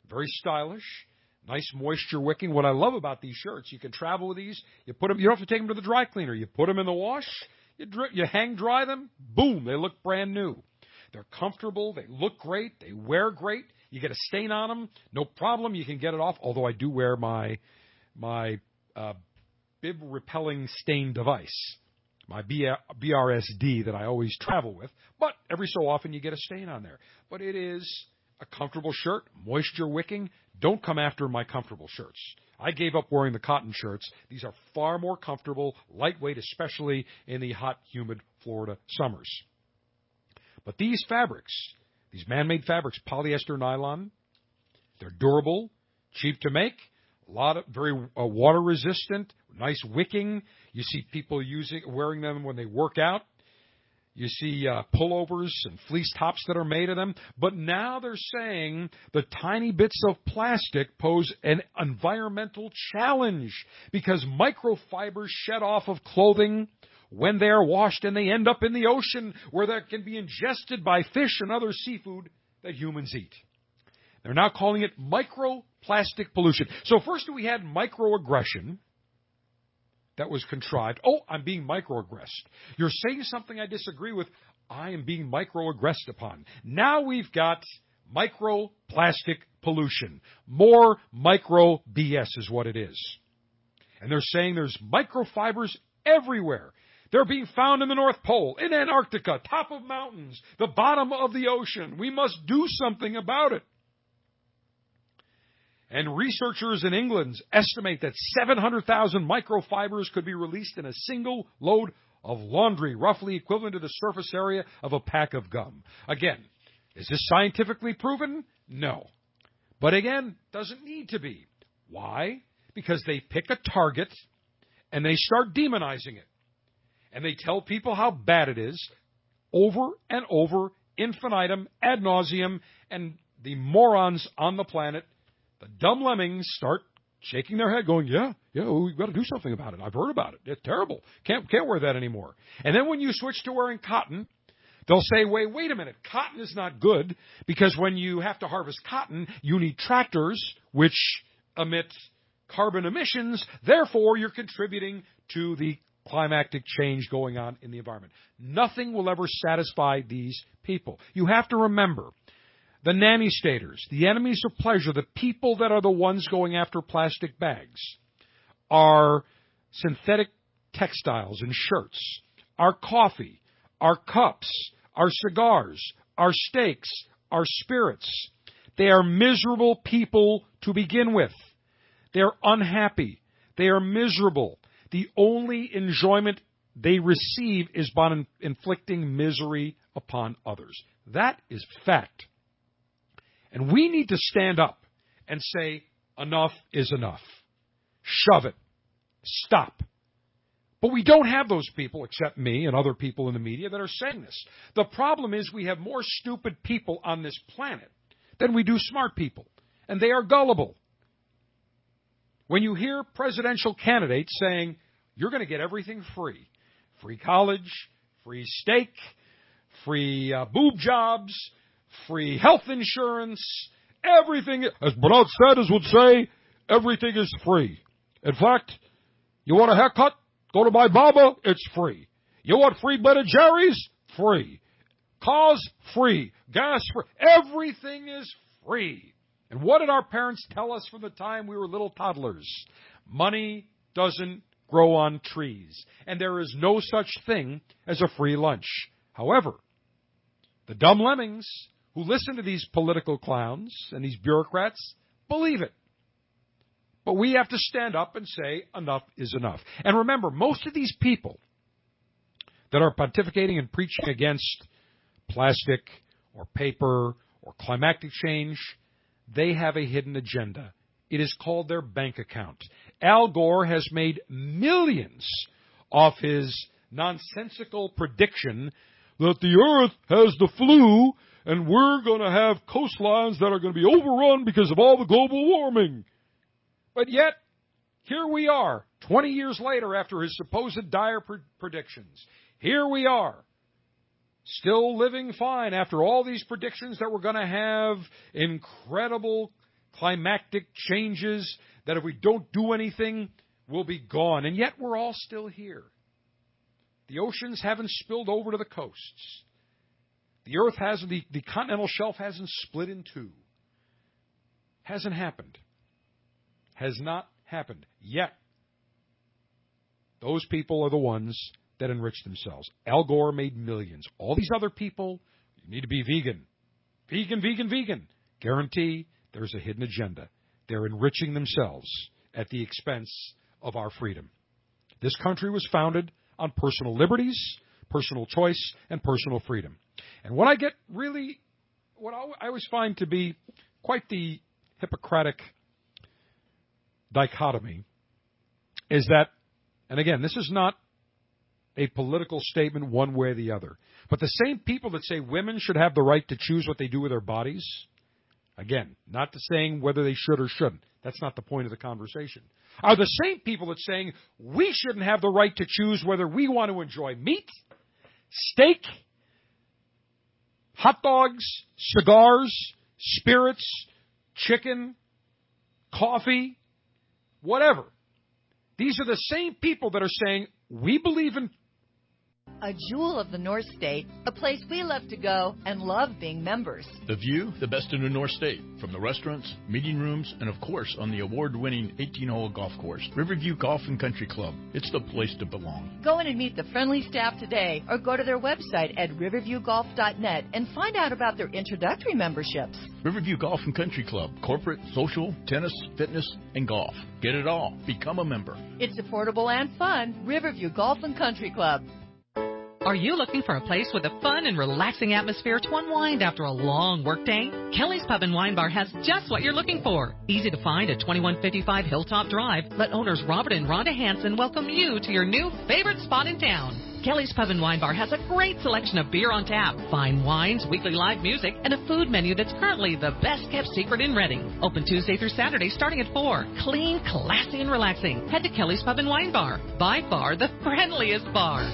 very stylish, nice moisture wicking. What I love about these shirts, you can travel with these. You put them. You don't have to take them to the dry cleaner. You put them in the wash. You, dri- you hang dry them. Boom, they look brand new. They're comfortable. They look great. They wear great. You get a stain on them, no problem. You can get it off. Although I do wear my my uh, bib repelling stain device, my B R S D that I always travel with. But every so often you get a stain on there. But it is a comfortable shirt, moisture wicking. Don't come after my comfortable shirts. I gave up wearing the cotton shirts. These are far more comfortable, lightweight, especially in the hot, humid Florida summers. But these fabrics, these man-made fabrics, polyester, nylon, they're durable, cheap to make, a lot of very uh, water-resistant, nice wicking. You see people using wearing them when they work out. You see uh, pullovers and fleece tops that are made of them. But now they're saying the tiny bits of plastic pose an environmental challenge because microfibers shed off of clothing when they are washed and they end up in the ocean where they can be ingested by fish and other seafood that humans eat. They're now calling it microplastic pollution. So first we had microaggression that was contrived. Oh, I'm being microaggressed. You're saying something I disagree with. I am being microaggressed upon. Now we've got microplastic pollution. More micro B S is what it is. And they're saying there's microfibers everywhere. They're being found in the North Pole, in Antarctica, top of mountains, the bottom of the ocean. We must do something about it. And researchers in England estimate that seven hundred thousand microfibers could be released in a single load of laundry, roughly equivalent to the surface area of a pack of gum. Again, is this scientifically proven? No. But again, doesn't need to be. Why? Because they pick a target and they start demonizing it. And they tell people how bad it is over and over, infinitum, ad nauseum, and the morons on the planet, the dumb lemmings, start shaking their head going, yeah, yeah, well, we've got to do something about it. I've heard about it. It's terrible. Can't, can't wear that anymore. And then when you switch to wearing cotton, they'll say, wait, wait a minute, cotton is not good because when you have to harvest cotton, you need tractors which emit carbon emissions. Therefore, you're contributing to the climactic change going on in the environment. Nothing will ever satisfy these people. You have to remember, the nanny-staters, the enemies of pleasure, the people that are the ones going after plastic bags, are synthetic textiles and shirts, our coffee, our cups, our cigars, our steaks, our spirits. They are miserable people to begin with. They're unhappy. They are miserable. The only enjoyment they receive is by inflicting misery upon others. That is fact. And we need to stand up and say, enough is enough. Shove it. Stop. But we don't have those people, except me and other people in the media, that are saying this. The problem is we have more stupid people on this planet than we do smart people. And they are gullible. When you hear presidential candidates saying, you're going to get everything free. Free college, free steak, free uh, boob jobs, free health insurance, everything. As Bernard Sanders would say, everything is free. In fact, you want a haircut? Go to my barber, it's free. You want free Ben and Jerry's? Free. Cars? Free. Gas? Free. Everything is free. And what did our parents tell us from the time we were little toddlers? Money doesn't grow on trees. And there is no such thing as a free lunch. However, the dumb lemmings who listen to these political clowns and these bureaucrats believe it. But we have to stand up and say enough is enough. And remember, most of these people that are pontificating and preaching against plastic or paper or climactic change, they have a hidden agenda. It is called their bank account. Al Gore has made millions off his nonsensical prediction that the earth has the flu and we're going to have coastlines that are going to be overrun because of all the global warming. But yet, here we are, twenty years later after his supposed dire pre- predictions. Here we are, still living fine after all these predictions that we're going to have incredible climactic changes that if we don't do anything, we'll be gone. And yet we're all still here. The oceans haven't spilled over to the coasts. The earth hasn't, the, the continental shelf hasn't split in two. Hasn't happened. Has not happened yet. Those people are the ones that enrich themselves. Al Gore made millions. All these other people, you need to be vegan. Vegan, vegan, vegan. Guarantee there's a hidden agenda. They're enriching themselves at the expense of our freedom. This country was founded on personal liberties, personal choice, and personal freedom. And what I get really, what I always find to be quite the Hippocratic dichotomy is that, and again, this is not a political statement one way or the other, but the same people that say women should have the right to choose what they do with their bodies, again, not to saying whether they should or shouldn't, that's not the point of the conversation, are the same people that saying we shouldn't have the right to choose whether we want to enjoy meat, steak, hot dogs, cigars, spirits, chicken, coffee, whatever. These are the same people that are saying we believe in a jewel of the North State, a place we love to go and love being members. The view, the best in the North State, from the restaurants, meeting rooms, and of course on the award-winning eighteen-hole golf course, Riverview Golf and Country Club. It's the place to belong. Go in and meet the friendly staff today or go to their website at riverview golf dot net and find out about their introductory memberships. Riverview Golf and Country Club, corporate, social, tennis, fitness, and golf. Get it all. Become a member. It's affordable and fun. Riverview Golf and Country Club. Are you looking for a place with a fun and relaxing atmosphere to unwind after a long workday? Kelly's Pub and Wine Bar has just what you're looking for. Easy to find at twenty-one fifty-five Hilltop Drive. Let owners Robert and Rhonda Hansen welcome you to your new favorite spot in town. Kelly's Pub and Wine Bar has a great selection of beer on tap, fine wines, weekly live music, and a food menu that's currently the best-kept secret in Reading. Open Tuesday through Saturday starting at four. Clean, classy, and relaxing. Head to Kelly's Pub and Wine Bar. By far the friendliest bar.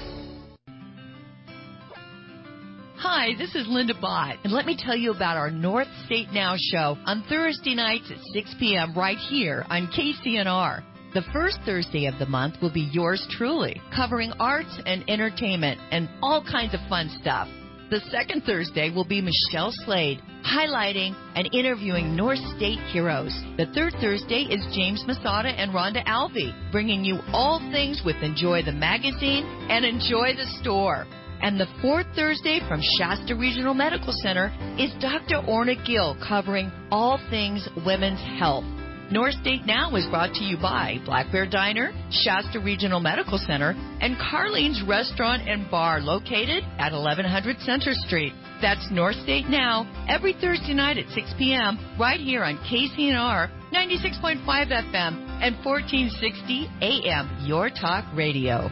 Hi, this is Linda Bott, and let me tell you about our North State Now show on Thursday nights at six p.m. right here on K C N R. The first Thursday of the month will be yours truly, covering arts and entertainment and all kinds of fun stuff. The second Thursday will be Michelle Slade, highlighting and interviewing North State heroes. The third Thursday is James Masada and Rhonda Alvey, bringing you all things with Enjoy the Magazine and Enjoy the Store. And the fourth Thursday from Shasta Regional Medical Center is Doctor Orna Gill, covering all things women's health. North State Now is brought to you by Black Bear Diner, Shasta Regional Medical Center, and Carlene's Restaurant and Bar, located at eleven hundred Center Street. That's North State Now, every Thursday night at six p.m. right here on K C N R ninety-six point five F M and fourteen sixty A M, Your Talk Radio.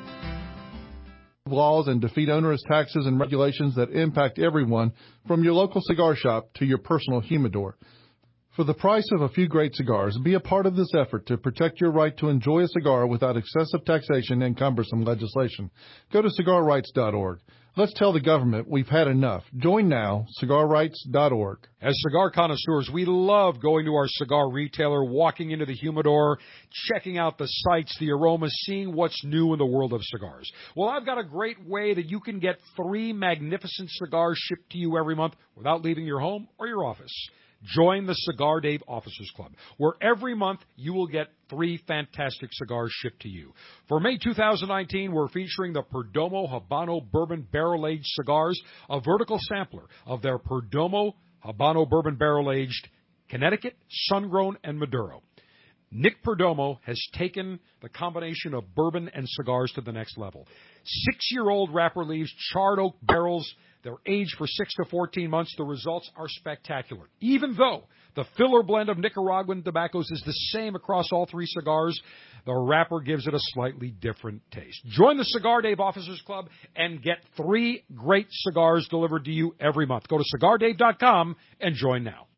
Laws and defeat onerous taxes and regulations that impact everyone, from your local cigar shop to your personal humidor. For the price of a few great cigars, be a part of this effort to protect your right to enjoy a cigar without excessive taxation and cumbersome legislation. Go to cigar rights dot org. Let's tell the government we've had enough. Join now, cigar rights dot org. As cigar connoisseurs, we love going to our cigar retailer, walking into the humidor, checking out the sights, the aromas, seeing what's new in the world of cigars. Well, I've got a great way that you can get three magnificent cigars shipped to you every month without leaving your home or your office. Join the Cigar Dave Officers Club, where every month you will get three fantastic cigars shipped to you. For May two thousand nineteen, we're featuring the Perdomo Habano Bourbon Barrel Aged Cigars, a vertical sampler of their Perdomo Habano Bourbon Barrel Aged Connecticut, Sun-Grown, and Maduro. Nick Perdomo has taken the combination of bourbon and cigars to the next level. Six-year-old wrapper leaves, charred oak barrels. They're aged for six to fourteen months. The results are spectacular. Even though the filler blend of Nicaraguan tobaccos is the same across all three cigars, the wrapper gives it a slightly different taste. Join the Cigar Dave Officers Club and get three great cigars delivered to you every month. Go to cigar dave dot com and join now.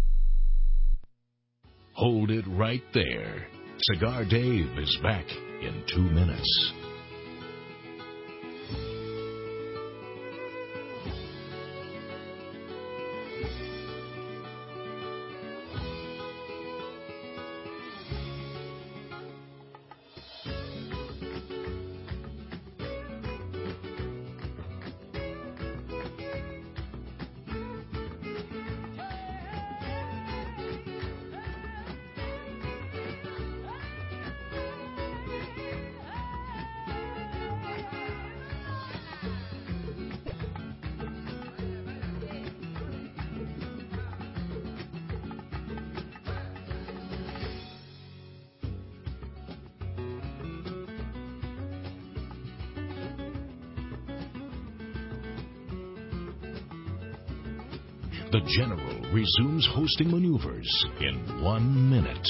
Hold it right there. Cigar Dave is back in two minutes. The General resumes hosting maneuvers in one minute.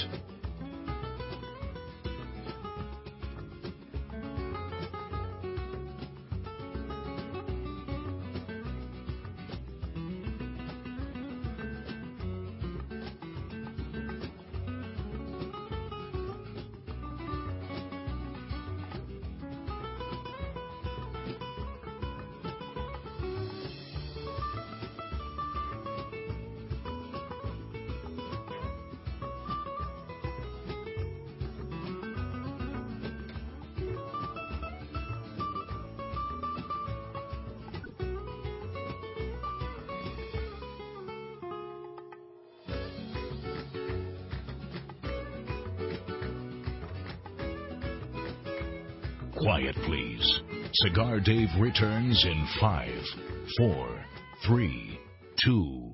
Quiet, please. Cigar Dave returns in five, four, three, two.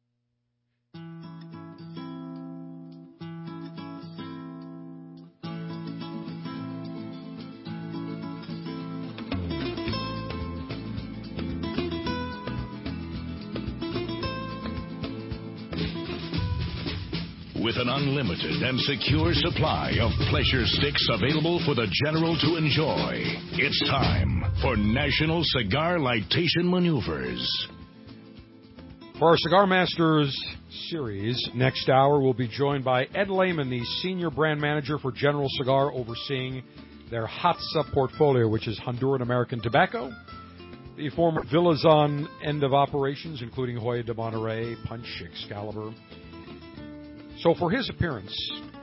With an unlimited and secure supply of pleasure sticks available for the General to enjoy, it's time for National Cigar Lightation Maneuvers. For our Cigar Masters series, next hour we'll be joined by Ed Lehman, the Senior Brand Manager for General Cigar, overseeing their HATSA portfolio, which is Honduran American Tobacco, the former Villazon end of operations, including Hoya de Monterrey, Punch, Excalibur. So for his appearance,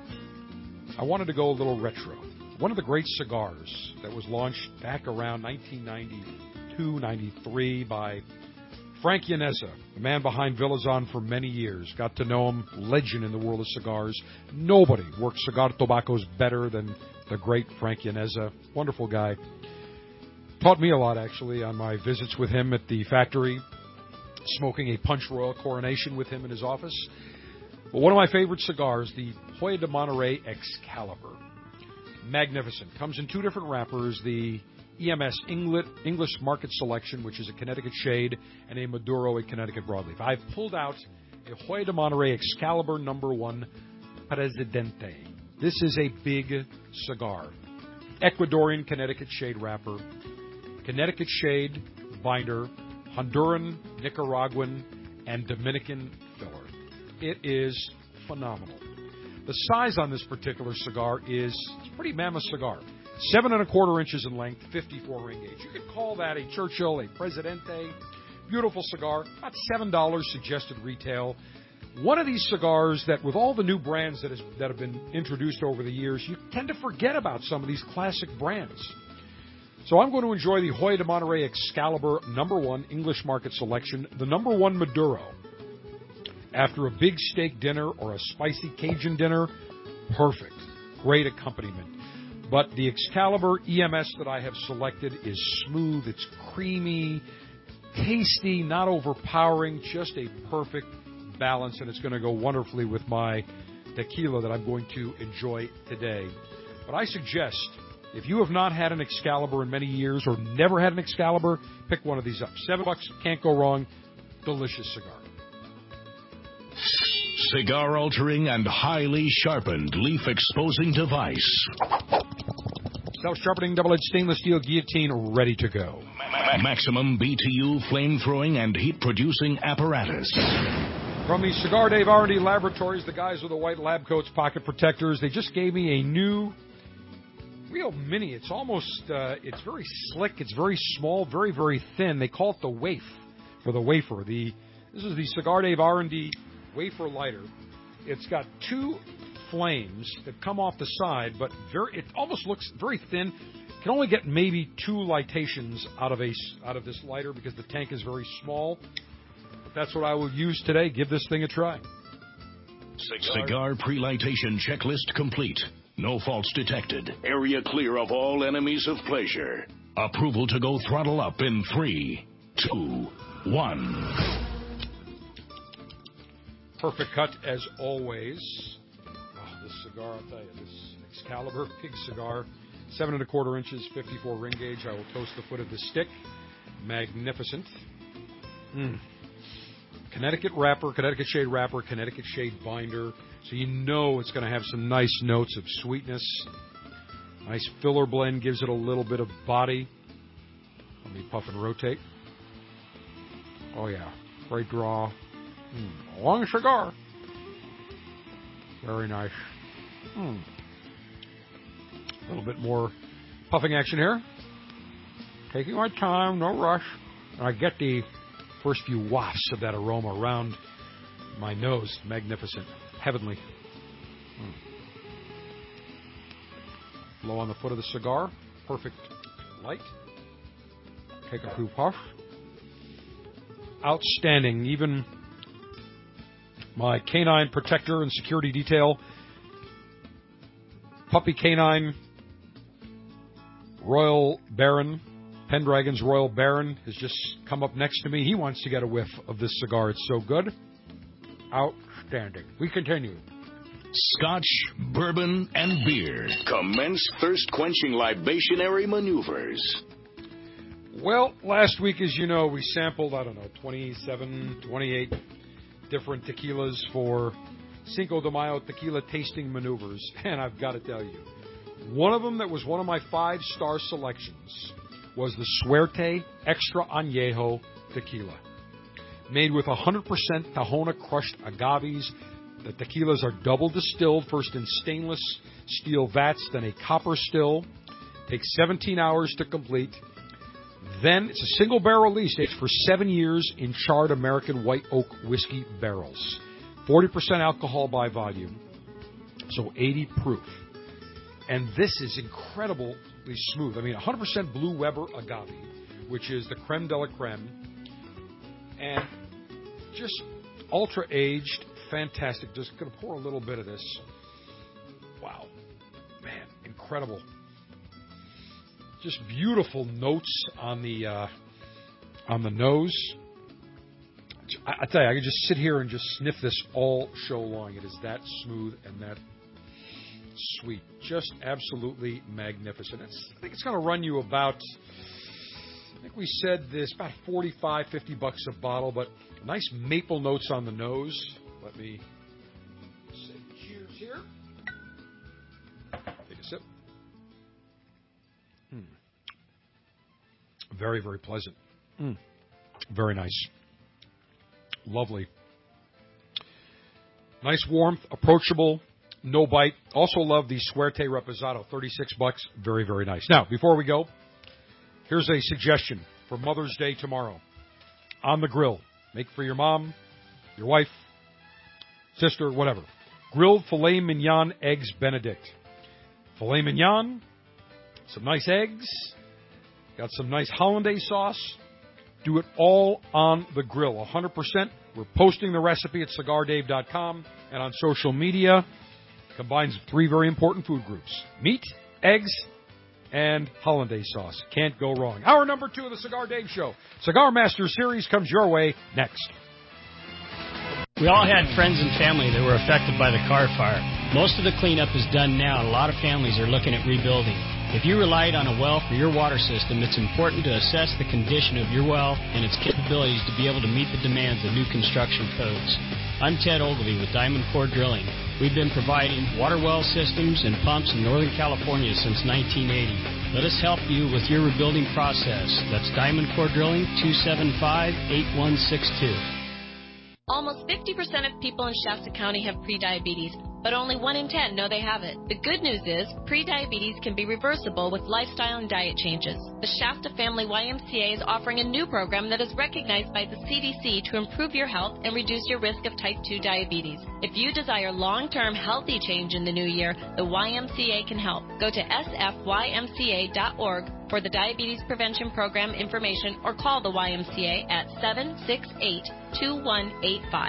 I wanted to go a little retro. One of the great cigars that was launched back around nineteen ninety-two ninety-three by Frank Yaneza, the man behind Villazon for many years. Got to know him, legend in the world of cigars. Nobody worked cigar tobaccos better than the great Frank Yaneza. Wonderful guy. Taught me a lot, actually, on my visits with him at the factory, smoking a Punch Royal Coronation with him in his office. But one of my favorite cigars, the Hoya de Monterrey Excalibur. Magnificent. Comes in two different wrappers, the E M S English Market Selection, which is a Connecticut shade, and a Maduro, a Connecticut broadleaf. I've pulled out a Hoya de Monterrey Excalibur number one Presidente. This is a big cigar. Ecuadorian Connecticut shade wrapper, Connecticut shade binder, Honduran, Nicaraguan, and Dominican filler. It is phenomenal. The size on this particular cigar is it's a pretty mammoth cigar. Seven and a quarter inches in length, fifty-four ring gauge. You could call that a Churchill, a Presidente. Beautiful cigar. About seven dollars suggested retail. One of these cigars that, with all the new brands that, is, that have been introduced over the years, you tend to forget about some of these classic brands. So I'm going to enjoy the Hoya de Monterrey Excalibur number one English Market Selection, the number one Maduro. After a big steak dinner or a spicy Cajun dinner, perfect. Great accompaniment. But the Excalibur E M S that I have selected is smooth. It's creamy, tasty, not overpowering, just a perfect balance, and it's going to go wonderfully with my tequila that I'm going to enjoy today. But I suggest, if you have not had an Excalibur in many years or never had an Excalibur, pick one of these up. Seven bucks, can't go wrong. Delicious cigar. Cigar-altering and highly sharpened leaf-exposing device. Self-sharpening double-edged stainless steel guillotine ready to go. Maximum B T U flame-throwing and heat-producing apparatus. From the Cigar Dave R and D Laboratories, the guys with the white lab coats, pocket protectors, they just gave me a new, real mini. It's almost, uh, it's very slick. It's very small, very, very thin. They call it the waif for the wafer. The This is the Cigar Dave R and D wafer lighter. It's got two flames that come off the side, but very, it almost looks very thin. Can only get maybe two litations out of a out of this lighter because the tank is very small. But that's what I will use today. Give this thing a try. Cigar, Cigar pre-litation checklist complete. No faults detected. Area clear of all enemies of pleasure. Approval to go throttle up in three, two, one. Perfect cut as always. Oh, this cigar, I'll tell you, this Excalibur pig cigar, seven and a quarter inches, fifty-four ring gauge. I will toast the foot of the stick. Magnificent. Mm. Connecticut wrapper, Connecticut shade wrapper, Connecticut shade binder. So you know it's going to have some nice notes of sweetness. Nice filler blend, gives it a little bit of body. Let me puff and rotate. Oh, yeah. Great draw. Mm, a long cigar. Very nice. Mm. A little bit more puffing action here. Taking my time, no rush. And I get the first few wafts of that aroma around my nose. Magnificent. Heavenly. Mm. Low on the foot of the cigar. Perfect light. Take a few puffs. Outstanding. Even my canine protector and security detail, Puppy Canine Royal Baron, Pendragon's Royal Baron, has just come up next to me. He wants to get a whiff of this cigar. It's so good. Outstanding. We continue. Scotch, bourbon, and beer. Commence thirst-quenching libationary maneuvers. Well, last week, as you know, we sampled, I don't know, twenty-seven, twenty-eight different tequilas for Cinco de Mayo tequila tasting maneuvers. And I've got to tell you, one of them that was one of my five-star selections was the Suerte Extra Añejo Tequila. Made with one hundred percent Tahona crushed agaves. The tequilas are double distilled, first in stainless steel vats, then a copper still. Takes seventeen hours to complete. Then it's a single barrel release, aged for seven years in charred American white oak whiskey barrels. forty percent alcohol by volume, so eighty proof. And this is incredibly smooth. I mean, one hundred percent Blue Weber agave, which is the creme de la creme. And just ultra-aged, fantastic. Just going to pour a little bit of this. Wow. Man, incredible. Just beautiful notes on the uh, on the nose. I, I tell you, I could just sit here and just sniff this all show long. It is that smooth and that sweet. Just absolutely magnificent. It's, I think it's going to run you about, I think we said this, about forty-five, fifty bucks a bottle, but nice maple notes on the nose. Let me say cheers here. Take a sip. Hmm. Very, very pleasant. Mm. Very nice. Lovely. Nice warmth, approachable, no bite. Also love the Suerte Reposado, thirty-six bucks. Very, very nice. Now, before we go, here's a suggestion for Mother's Day tomorrow. On the grill. Make for your mom, your wife, sister, whatever. Grilled filet mignon eggs Benedict. Filet mignon, some nice eggs, got some nice hollandaise sauce. Do it all on the grill, one hundred percent. We're posting the recipe at cigar dave dot com and on social media. Combines three very important food groups: meat, eggs, and hollandaise sauce. Can't go wrong. Hour number two of the Cigar Dave Show. Cigar Master Series comes your way next. We all had friends and family that were affected by the car fire. Most of the cleanup is done now, and a lot of families are looking at rebuilding. If you relied on a well for your water system, it's important to assess the condition of your well and its capabilities to be able to meet the demands of new construction codes. I'm Ted Ogilvie with Diamond Core Drilling. We've been providing water well systems and pumps in Northern California since nineteen eighty. Let us help you with your rebuilding process. That's Diamond Core Drilling, two seven five, eight one six two. Almost fifty percent of people in Shasta County have prediabetes, but only one in ten know they have it. The good news is prediabetes can be reversible with lifestyle and diet changes. The Shasta Family Y M C A is offering a new program that is recognized by the C D C to improve your health and reduce your risk of type two diabetes. If you desire long-term healthy change in the new year, the Y M C A can help. Go to s f y m c a dot org for the Diabetes Prevention Program information or call the Y M C A at seven six eight, two one eight five.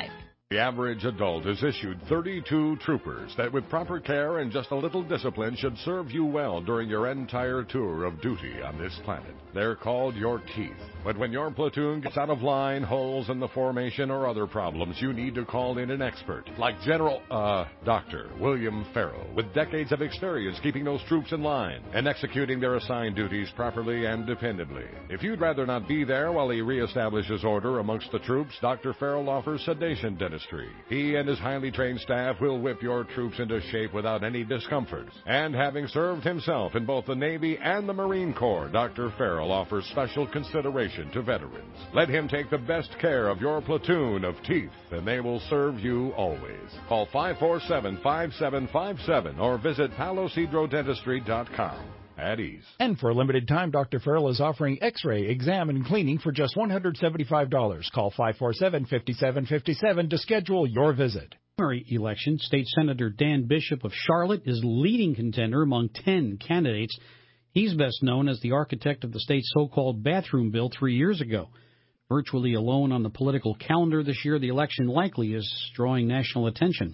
The average adult is issued thirty-two troopers that with proper care and just a little discipline should serve you well during your entire tour of duty on this planet. They're called your teeth. But when your platoon gets out of line, holes in the formation, or other problems, you need to call in an expert, like General, uh, Doctor William Farrell, with decades of experience keeping those troops in line and executing their assigned duties properly and dependably. If you'd rather not be there while he reestablishes order amongst the troops, Doctor Farrell offers sedation dentistry. He and his highly trained staff will whip your troops into shape without any discomfort. And having served himself in both the Navy and the Marine Corps, Doctor Farrell offers special consideration to veterans. Let him take the best care of your platoon of teeth, and they will serve you always. Call five four seven, five seven five seven or visit palos hydro dentistry dot com. At ease. And for a limited time, Doctor Farrell is offering X-ray, exam, and cleaning for just one hundred seventy-five dollars. Call five four seven, five seven five seven to schedule your visit. Primary election, State Senator Dan Bishop of Charlotte is leading contender among ten candidates. He's best known as the architect of the state's so-called bathroom bill three years ago. Virtually alone on the political calendar this year, the election likely is drawing national attention.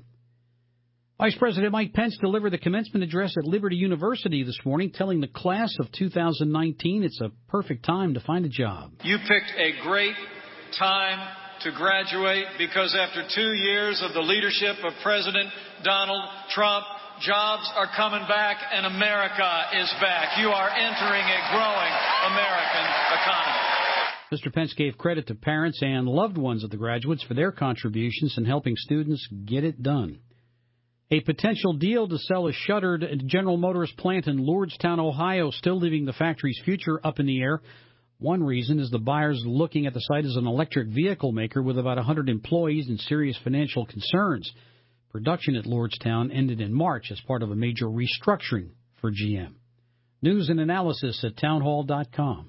Vice President Mike Pence delivered the commencement address at Liberty University this morning, telling the class of two thousand nineteen it's a perfect time to find a job. You picked a great time to graduate because after two years of the leadership of President Donald Trump, jobs are coming back and America is back. You are entering a growing American economy. Mister Pence gave credit to parents and loved ones of the graduates for their contributions in helping students get it done. A potential deal to sell a shuttered General Motors plant in Lordstown, Ohio, still leaving the factory's future up in the air. One reason is the buyers looking at the site as an electric vehicle maker with about one hundred employees and serious financial concerns. Production at Lordstown ended in March as part of a major restructuring for G M. News and analysis at townhall dot com.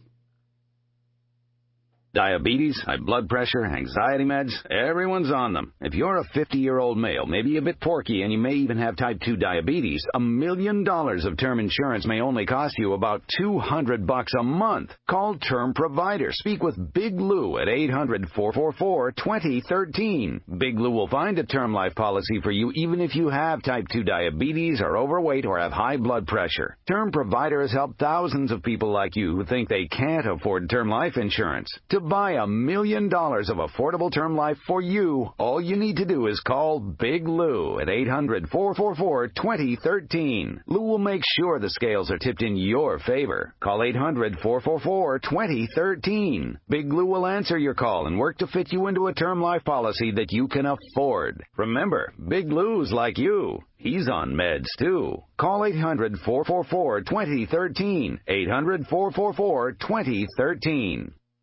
Diabetes, high blood pressure, anxiety meds, everyone's on them. If you're a fifty-year-old male, maybe a bit porky, and you may even have type two diabetes, a million dollars of term insurance may only cost you about two hundred bucks a month. Call Term Provider. Speak with Big Lou at eight hundred, four four four, two zero one three. Big Lou will find a term life policy for you even if you have type two diabetes, are overweight, or have high blood pressure. Term Provider has helped thousands of people like you who think they can't afford term life insurance. To buy a million dollars of affordable term life for you, all you need to do is call Big Lou at eight hundred, four four four, two zero one three. Lou will make sure the scales are tipped in your favor. Call eight hundred, four four four, two zero one three. Big Lou will answer your call and work to fit you into a term life policy that you can afford. Remember, Big Lou's like you. He's on meds, too. Call eight hundred, four four four, two zero one three. eight hundred, four four four, two zero one three.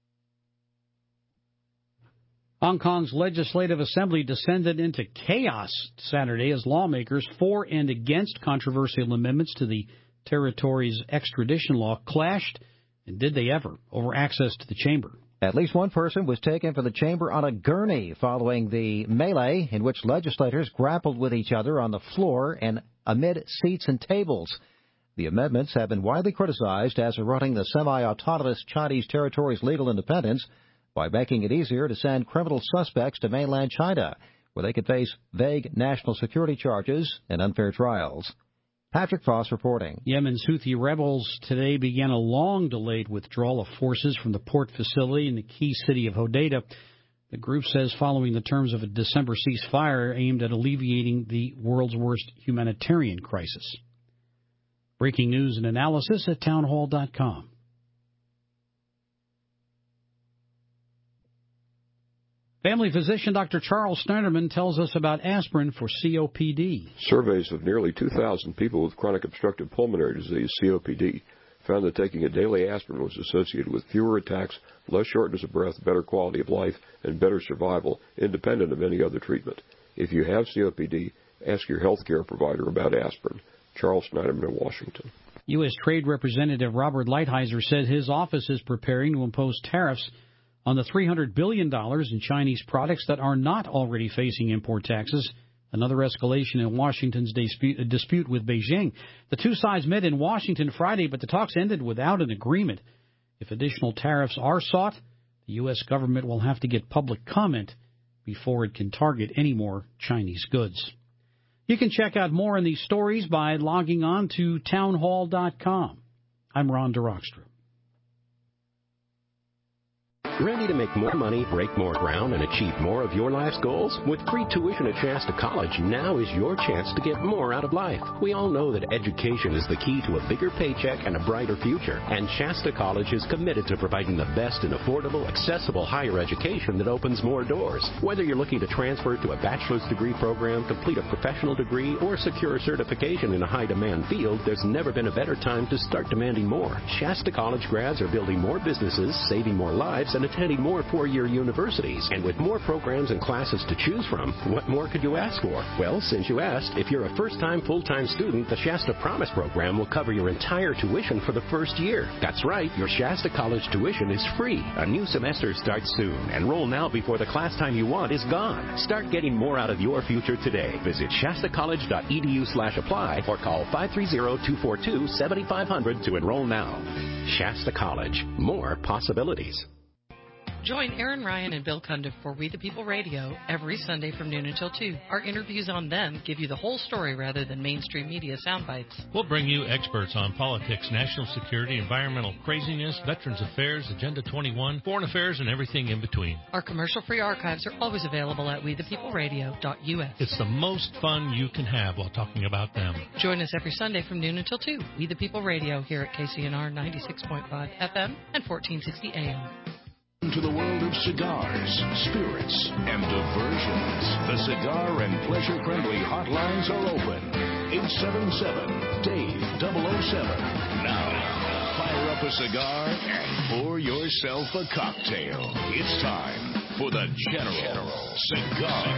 Hong Kong's Legislative Assembly descended into chaos Saturday as lawmakers for and against controversial amendments to the territory's extradition law clashed, and did they ever, over access to the chamber. At least one person was taken from the chamber on a gurney following the melee in which legislators grappled with each other on the floor and amid seats and tables. The amendments have been widely criticized as eroding the semi-autonomous Chinese territory's legal independence by making it easier to send criminal suspects to mainland China, where they could face vague national security charges and unfair trials. Patrick Foss reporting. Yemen's Houthi rebels today began a long-delayed withdrawal of forces from the port facility in the key city of Hodeidah. The group says following the terms of a December ceasefire aimed at alleviating the world's worst humanitarian crisis. Breaking news and analysis at townhall dot com. Family physician Doctor Charles Snyderman tells us about aspirin for C O P D. Surveys of nearly two thousand people with chronic obstructive pulmonary disease, C O P D, found that taking a daily aspirin was associated with fewer attacks, less shortness of breath, better quality of life, and better survival, independent of any other treatment. If you have C O P D, ask your health care provider about aspirin. Charles Snyderman of Washington. U S. Trade Representative Robert Lighthizer said his office is preparing to impose tariffs on the three hundred billion dollars in Chinese products that are not already facing import taxes, another escalation in Washington's dispute, dispute with Beijing. The two sides met in Washington Friday, but the talks ended without an agreement. If additional tariffs are sought, the U S government will have to get public comment before it can target any more Chinese goods. You can check out more on these stories by logging on to townhall dot com. I'm Ron DeRockstra. Ready to make more money, break more ground, and achieve more of your life's goals? With free tuition at Shasta College, now is your chance to get more out of life. We all know that education is the key to a bigger paycheck and a brighter future, and Shasta College is committed to providing the best in affordable, accessible higher education that opens more doors. Whether you're looking to transfer to a bachelor's degree program, complete a professional degree, or secure a certification in a high-demand field, there's never been a better time to start demanding more. Shasta College grads are building more businesses, saving more lives, and attending more four-year universities. And with more programs and classes to choose from, what more could you ask for? Well, since you asked, if you're a first-time full-time student, the Shasta Promise program will cover your entire tuition for the first year. That's right, your Shasta College tuition is free. A new semester starts soon. Enroll now before the class time you want is gone. Start getting more out of your future today. Visit shasta college dot e d u slash apply or call five three zero, two four two, seven five zero zero to enroll now. Shasta College. More possibilities. Join Aaron Ryan and Bill Cundiff for We the People Radio every Sunday from noon until two. Our interviews on them give you the whole story rather than mainstream media sound bites. We'll bring you experts on politics, national security, environmental craziness, Veterans Affairs, Agenda twenty-one, foreign affairs, and everything in between. Our commercial-free archives are always available at we the people radio dot u s. It's the most fun you can have while talking about them. Join us every Sunday from noon until two. We the People Radio here at K C N R ninety-six point five F M and fourteen sixty A M. To the world of cigars, spirits, and diversions. The Cigar and Pleasure Friendly hotlines are open. eight seven seven, Dave double oh seven. Now, fire up a cigar and pour yourself a cocktail. It's time for the General Cigar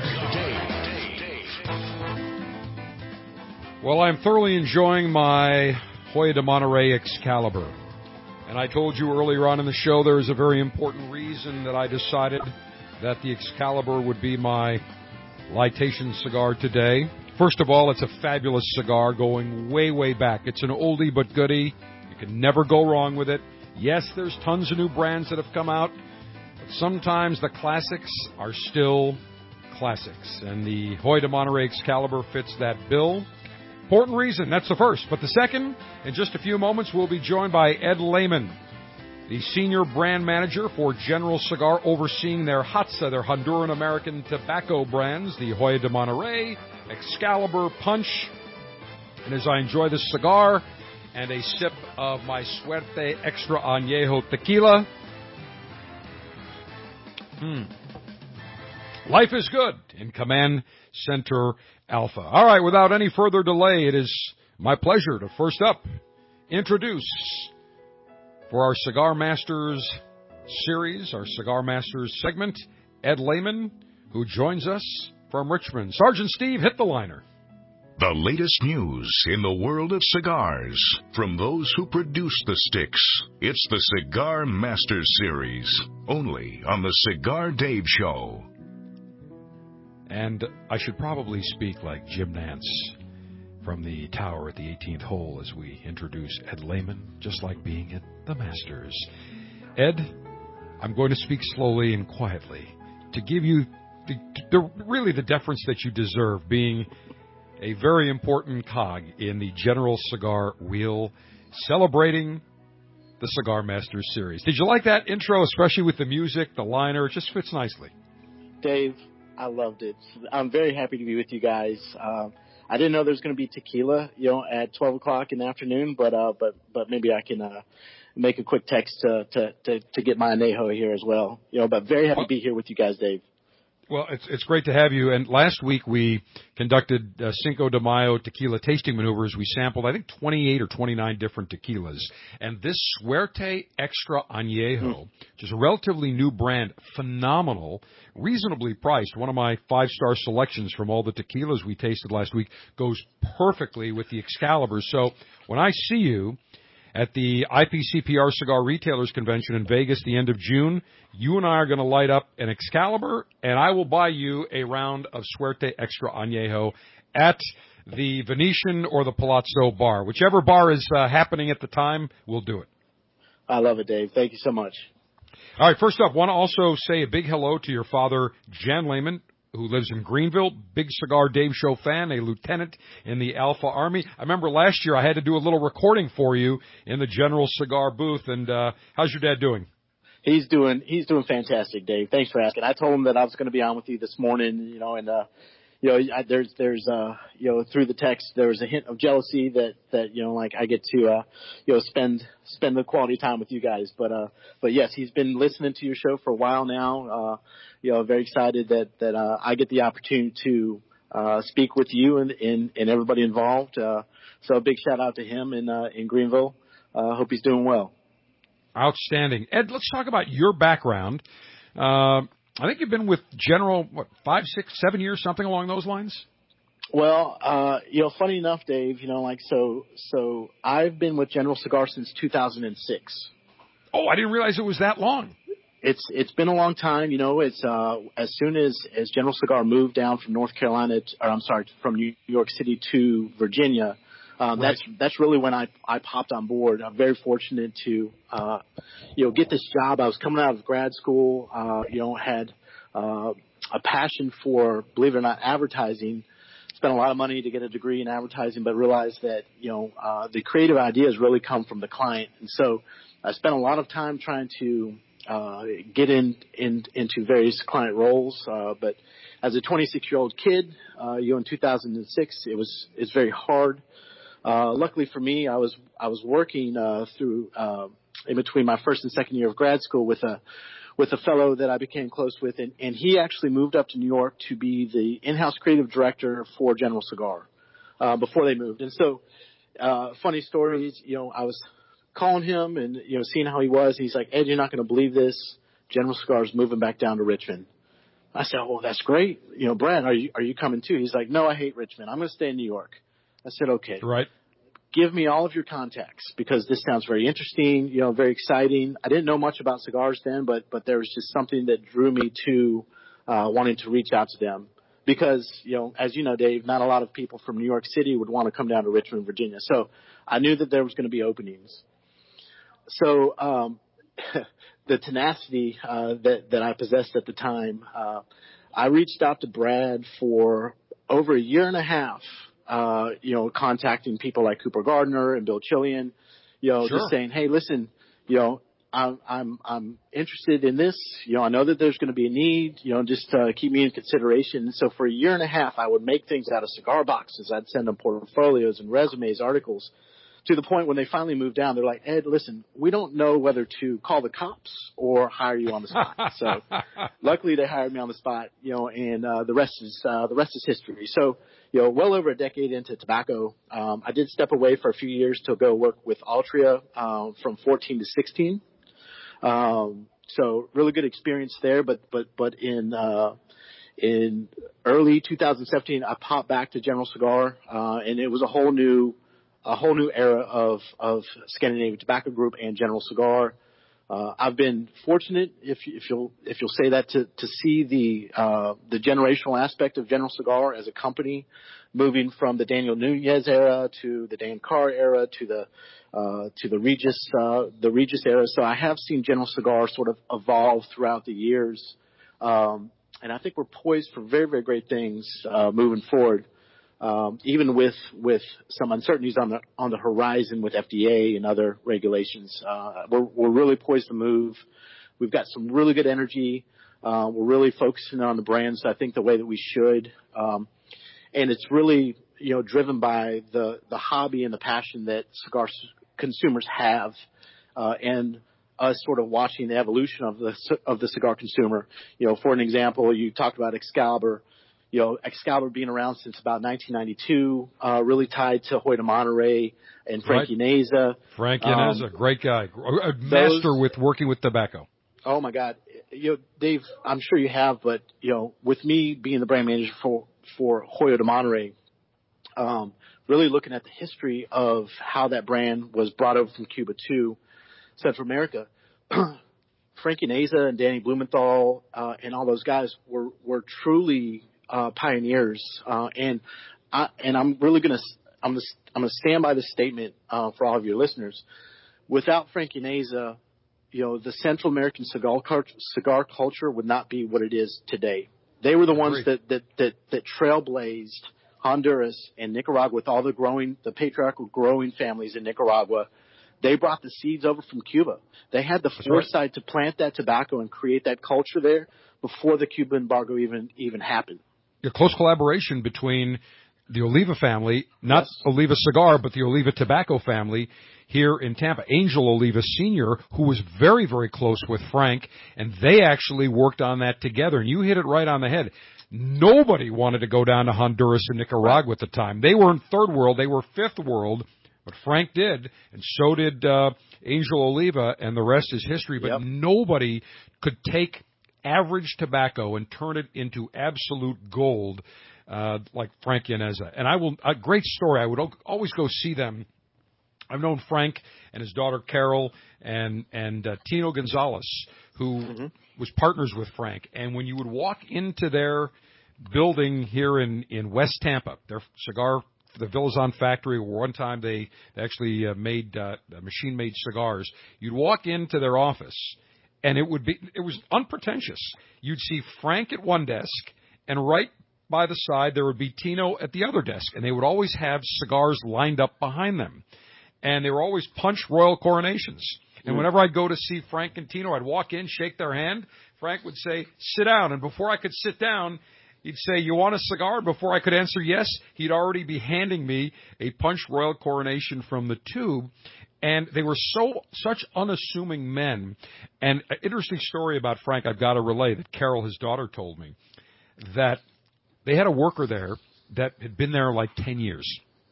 Dave. Well, I'm thoroughly enjoying my Hoya de Monterey Excalibur. And I told you earlier on in the show there is a very important reason that I decided that the Excalibur would be my litation cigar today. First of all, it's a fabulous cigar going way, way back. It's an oldie but goodie. You can never go wrong with it. Yes, there's tons of new brands that have come out, but sometimes the classics are still classics. And the Hoya de Monterey Excalibur fits that bill. Important reason, that's the first. But the second, in just a few moments, we'll be joined by Ed Lehman, the senior brand manager for General Cigar, overseeing their H A T S A, their Honduran-American tobacco brands, the Hoya de Monterey, Excalibur, Punch. And as I enjoy this cigar and a sip of my Suerte Extra Añejo tequila, hmm, life is good in Command Center Alpha. All right, without any further delay, it is my pleasure to first up introduce for our Cigar Masters series, our Cigar Masters segment, Ed Lehman, who joins us from Richmond. Sergeant Steve, hit the liner. The latest news in the world of cigars from those who produce the sticks. It's the Cigar Masters series, only on the Cigar Dave Show. And I should probably speak like Jim Nance from the tower at the eighteenth hole as we introduce Ed Lehman, just like being at the Masters. Ed, I'm going to speak slowly and quietly to give you the, the, really the deference that you deserve, being a very important cog in the General Cigar wheel, celebrating the Cigar Masters series. Did you like that intro, especially with the music, the liner? It just fits nicely. Dave, I loved it. I'm very happy to be with you guys. Um, I didn't know there was going to be tequila, you know, at twelve o'clock in the afternoon, but uh, but but maybe I can uh, make a quick text to, to to to get my añejo here as well. You know, but very happy to be here with you guys, Dave. Well, it's it's great to have you. And last week we conducted uh, Cinco de Mayo tequila tasting maneuvers. We sampled, I think, twenty-eight or twenty-nine different tequilas. And this Suerte Extra Añejo, mm. which is a relatively new brand, phenomenal, reasonably priced. One of my five-star selections from all the tequilas we tasted last week goes perfectly with the Excalibur. So when I see you at the I P C P R Cigar Retailers Convention in Vegas the end of June, you and I are going to light up an Excalibur, and I will buy you a round of Suerte Extra Añejo at the Venetian or the Palazzo bar. Whichever bar is uh, happening at the time, we'll do it. I love it, Dave. Thank you so much. All right, first up, want to also say a big hello to your father, Jan Lehman, who lives in Greenville, big Cigar Dave Show fan, a lieutenant in the Alpha Army. I remember last year I had to do a little recording for you in the General Cigar booth, and uh, how's your dad doing? He's doing he's doing fantastic, Dave. Thanks for asking. I told him that I was going to be on with you this morning, you know, and uh, you know, I, there's there's uh, you know, through the text there was a hint of jealousy that that you know, like I get to uh, you know, spend spend the quality time with you guys. But uh, but yes, he's been listening to your show for a while now. Uh, you know, very excited that that uh, I get the opportunity to uh, speak with you and, and and everybody involved. Uh, so a big shout out to him in uh, in Greenville. Uh, hope he's doing well. Outstanding. Ed, let's talk about your background. Uh, I think you've been with General, what, five, six, seven years, something along those lines? Well, uh, you know, funny enough, Dave, you know, like, so, so I've been with General Cigar since two thousand six. Oh, I didn't realize it was that long. It's, it's been a long time, you know, it's, uh, as soon as, as General Cigar moved down from North Carolina, to, or I'm sorry, from New York City to Virginia, Um, right. That's that's really when I I popped on board. I'm very fortunate to uh, you know get this job. I was coming out of grad school. Uh, you know, had uh, a passion for, believe it or not, advertising. Spent a lot of money to get a degree in advertising, but realized that you know uh, the creative ideas really come from the client. And so I spent a lot of time trying to uh, get in, in into various client roles. Uh, but as a twenty-six year old kid, uh, you know, in two thousand six, it was it's very hard. Uh, luckily for me, I was I was working uh, through uh, in between my first and second year of grad school with a with a fellow that I became close with, and, and he actually moved up to New York to be the in-house creative director for General Cigar uh, before they moved. And so, uh, funny stories, you know, I was calling him and you know seeing how he was. He's like, Ed, you're not going to believe this. General Cigar is moving back down to Richmond. I said, oh, that's great. You know, Brad, are you are you coming too? He's like, no, I hate Richmond. I'm going to stay in New York. I said, okay. Right. Give me all of your contacts because this sounds very interesting, you know, very exciting. I didn't know much about cigars then, but but there was just something that drew me to uh, wanting to reach out to them because, you know, as you know, Dave, not a lot of people from New York City would want to come down to Richmond, Virginia. So I knew that there was going to be openings. So um, the tenacity uh, that, that I possessed at the time, uh, I reached out to Brad for over a year and a half. Uh, you know, contacting people like Cooper Gardner and Bill Chillian, you know, sure. just saying, hey, listen, you know, I'm, I'm, I'm interested in this. You know, I know that there's going to be a need, you know, just uh, keep me in consideration. And so for a year and a half, I would make things out of cigar boxes. I'd send them portfolios and resumes, articles, to the point when they finally moved down, they're like, Ed, listen, we don't know whether to call the cops or hire you on the spot. So luckily they hired me on the spot, you know, and uh, the rest is uh, the rest is history. So, you know, well over a decade into tobacco, um, I did step away for a few years to go work with Altria uh, from fourteen to sixteen. Um, so really good experience there. But but but in uh, in early two thousand seventeen, I popped back to General Cigar, uh, and it was a whole new a whole new era of, of Scandinavian Tobacco Group and General Cigar. Uh, I've been fortunate, if, if you'll, if you'll say that, to, to see the, uh, the generational aspect of General Cigar as a company, moving from the Daniel Nunez era to the Dan Carr era to the, uh, to the Regis, uh, the Regis era. So I have seen General Cigar sort of evolve throughout the years. Um, and I think we're poised for very, very great things, uh, moving forward. Um, even with, with some uncertainties on the on the horizon with F D A and other regulations, uh, we're we're really poised to move. We've got some really good energy. Uh, we're really focusing on the brands, I think, the way that we should, um, and it's really you know driven by the the hobby and the passion that cigar consumers have, uh, and us sort of watching the evolution of the of the cigar consumer. You know, for an example, you talked about Excalibur. You know, Excalibur being around since about nineteen ninety-two, uh, really tied to Hoyt of Monterey and Frankie right. Neza. Frankie um, Neza, great guy, a master those, with working with tobacco. Oh my God, you know, Dave, I'm sure you have, but you know, with me being the brand manager for for Hoyt of Monterey, um, really looking at the history of how that brand was brought over from Cuba to Central America. Frankie Neza and Danny Blumenthal uh, and all those guys were were truly Uh, pioneers, uh, and I, and I'm really gonna I'm gonna I'm gonna stand by this statement uh, for all of your listeners. Without Frankie Neza, you know, the Central American cigar cigar culture would not be what it is today. They were the ones that that that, that trailblazed Honduras and Nicaragua with all the growing, the patriarchal growing families in Nicaragua. They brought the seeds over from Cuba. They had the That's foresight right. to plant that tobacco and create that culture there before the Cuban embargo even even happened. A close collaboration between the Oliva family, not yes. Oliva Cigar, but the Oliva Tobacco family here in Tampa. Angel Oliva Senior, who was very, very close with Frank, and they actually worked on that together. And you hit it right on the head. Nobody wanted to go down to Honduras and Nicaragua at the time. They weren't third world. They were fifth world. But Frank did, and so did uh, Angel Oliva, and the rest is history. But yep. nobody could take average tobacco and turn it into absolute gold uh, like Frank Yaneza. And I will a great story. I would always go see them. I've known Frank and his daughter Carol and and uh, Tino Gonzalez, who mm-hmm. was partners with Frank. And when you would walk into their building here in, in West Tampa, their cigar the Villazon factory, where one time they actually uh, made uh, machine-made cigars. You'd walk into their office, and it would be it was unpretentious. You'd see Frank at one desk, and right by the side there would be Tino at the other desk, and they would always have cigars lined up behind them, and they were always Punch Royal Coronations. And whenever I'd go to see Frank and Tino, I'd walk in, shake their hand. Frank would say, "Sit down," and before I could sit down, he'd say, "You want a cigar?" Before I could answer yes, he'd already be handing me a Punch Royal Coronation from the tube. And they were so such unassuming men. And an interesting story about Frank I've got to relay that Carol, his daughter, told me, that they had a worker there that had been there like ten years.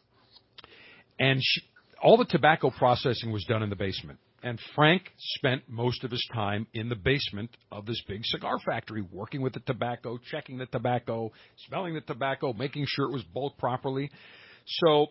And she, all the tobacco processing was done in the basement. And Frank spent most of his time in the basement of this big cigar factory, working with the tobacco, checking the tobacco, smelling the tobacco, making sure it was bulked properly. So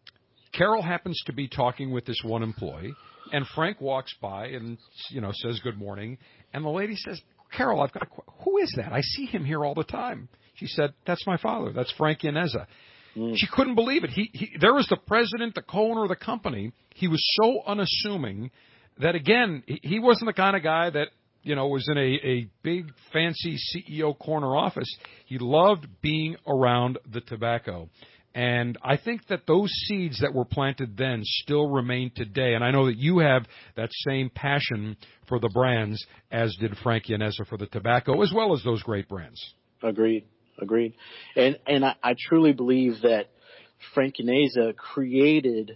Carol happens to be talking with this one employee, and Frank walks by and, you know, says good morning. And the lady says, "Carol, I've got a qu- who is that? I see him here all the time." She said, "That's my father. That's Frank Yaneza." Mm. She couldn't believe it. He, he, there was the president, the co-owner of the company. He was so unassuming that, again, he wasn't the kind of guy that, you know, was in a, a big, fancy C E O corner office. He loved being around the tobacco. And I think that those seeds that were planted then still remain today. And I know that you have that same passion for the brands as did Frank Yaneza for the tobacco, as well as those great brands. Agreed. Agreed. And and I, I truly believe that Frank Yaneza created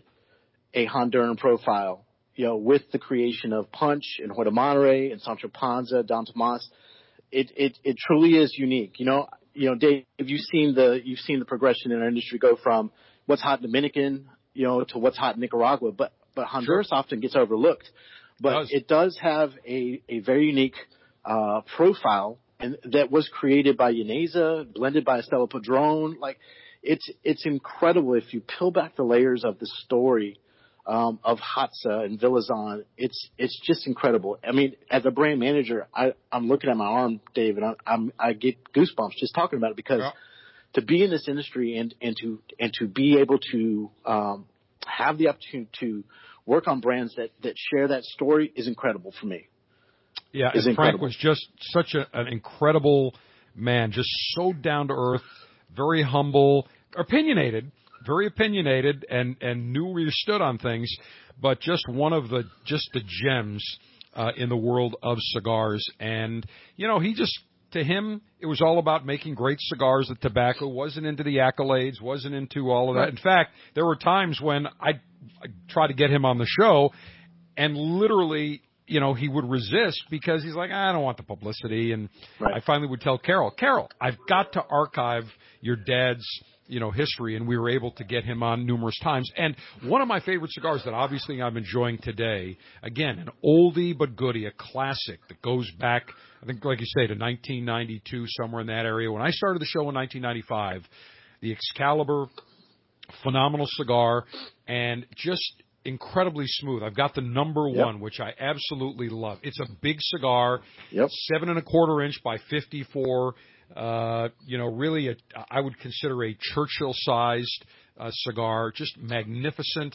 a Honduran profile, you know, with the creation of Punch and Huerta Monterey and Sancho Panza, Don Tomas. It, it, it truly is unique. You know, you know, Dave, you've seen the, you've seen the progression in our industry go from what's hot in Dominican, you know, to what's hot in Nicaragua, but, but Honduras sure. often gets overlooked, but it does, it does have a, a very unique, uh, profile, and that was created by Yaneza, blended by Estela Padron. Like, it's, it's incredible. If you peel back the layers of the story, Um, of Hatsa and Villazon, it's it's just incredible. I mean, as a brand manager, I, I'm looking at my arm, Dave, and I, I'm I get goosebumps just talking about it because yeah. to be in this industry and, and to and to be able to um, have the opportunity to work on brands that, that share that story is incredible for me. Yeah, and Frank was just such a, an incredible man, just so down to earth, very humble, opinionated. Very opinionated and, and knew where you stood on things, but just one of the just the gems uh, in the world of cigars. And, you know, he just, to him, it was all about making great cigars. The tobacco wasn't into the accolades, wasn't into all of that. In fact, there were times when I tried to get him on the show, and literally, you know, he would resist because he's like, I don't want the publicity. And right. I finally would tell Carol, Carol, I've got to archive your dad's, you know, history, and we were able to get him on numerous times. And one of my favorite cigars that obviously I'm enjoying today, again, an oldie but goodie, a classic that goes back, I think, like you say, to nineteen ninety-two, somewhere in that area. When I started the show in nineteen ninety-five, the Excalibur, phenomenal cigar, and just incredibly smooth. I've got the number yep. one, which I absolutely love. It's a big cigar, yep. seven and a quarter inch by fifty-four. Uh, you know, really, a, I would consider a Churchill-sized uh, cigar, just magnificent.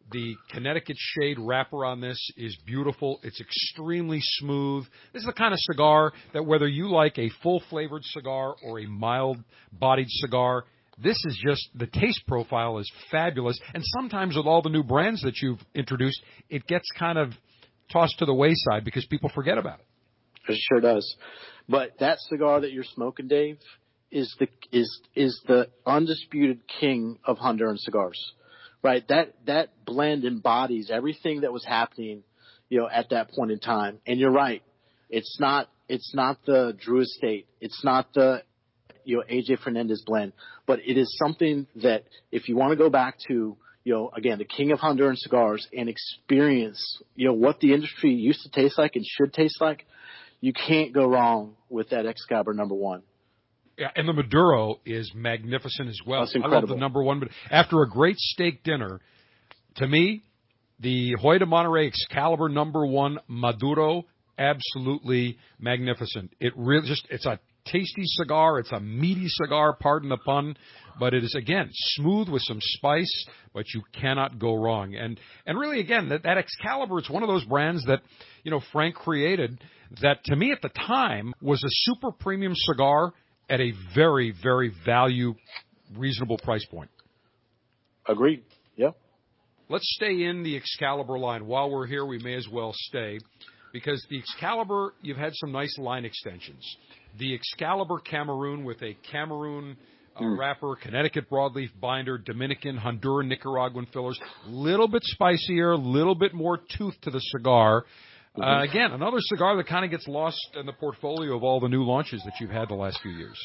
The Connecticut shade wrapper on this is beautiful. It's extremely smooth. This is the kind of cigar that whether you like a full-flavored cigar or a mild-bodied cigar, this is just, the taste profile is fabulous. And sometimes with all the new brands that you've introduced, it gets kind of tossed to the wayside because people forget about it. It sure does. But that cigar that you're smoking, Dave, is the is is the undisputed king of Honduran cigars. Right, that that blend embodies everything that was happening, you know, at that point in time. And you're right, it's not it's not the Drew Estate, it's not the you know A J Fernandez blend, but it is something that if you want to go back to, you know, again, the king of Honduran cigars and experience, you know, what the industry used to taste like and should taste like, you can't go wrong with that Excalibur number one. Yeah, and the Maduro is magnificent as well. That's incredible. I love the number one. But after a great steak dinner, to me, the Hoyo de Monterrey Excalibur number one Maduro, absolutely magnificent. It really just, it's a tasty cigar. It's a meaty cigar, pardon the pun. But it is, again, smooth with some spice, but you cannot go wrong. And and really, again, that, that Excalibur, it's one of those brands that, you know, Frank created that, to me at the time, was a super premium cigar at a very, very value, reasonable price point. Agreed. Yeah. Let's stay in the Excalibur line. While we're here, we may as well stay, because the Excalibur, you've had some nice line extensions. The Excalibur Cameroon with a Cameroon uh, mm. wrapper, Connecticut broadleaf binder, Dominican, Honduran, Nicaraguan fillers, little bit spicier, a little bit more tooth to the cigar. Uh, again, another cigar that kind of gets lost in the portfolio of all the new launches that you've had the last few years.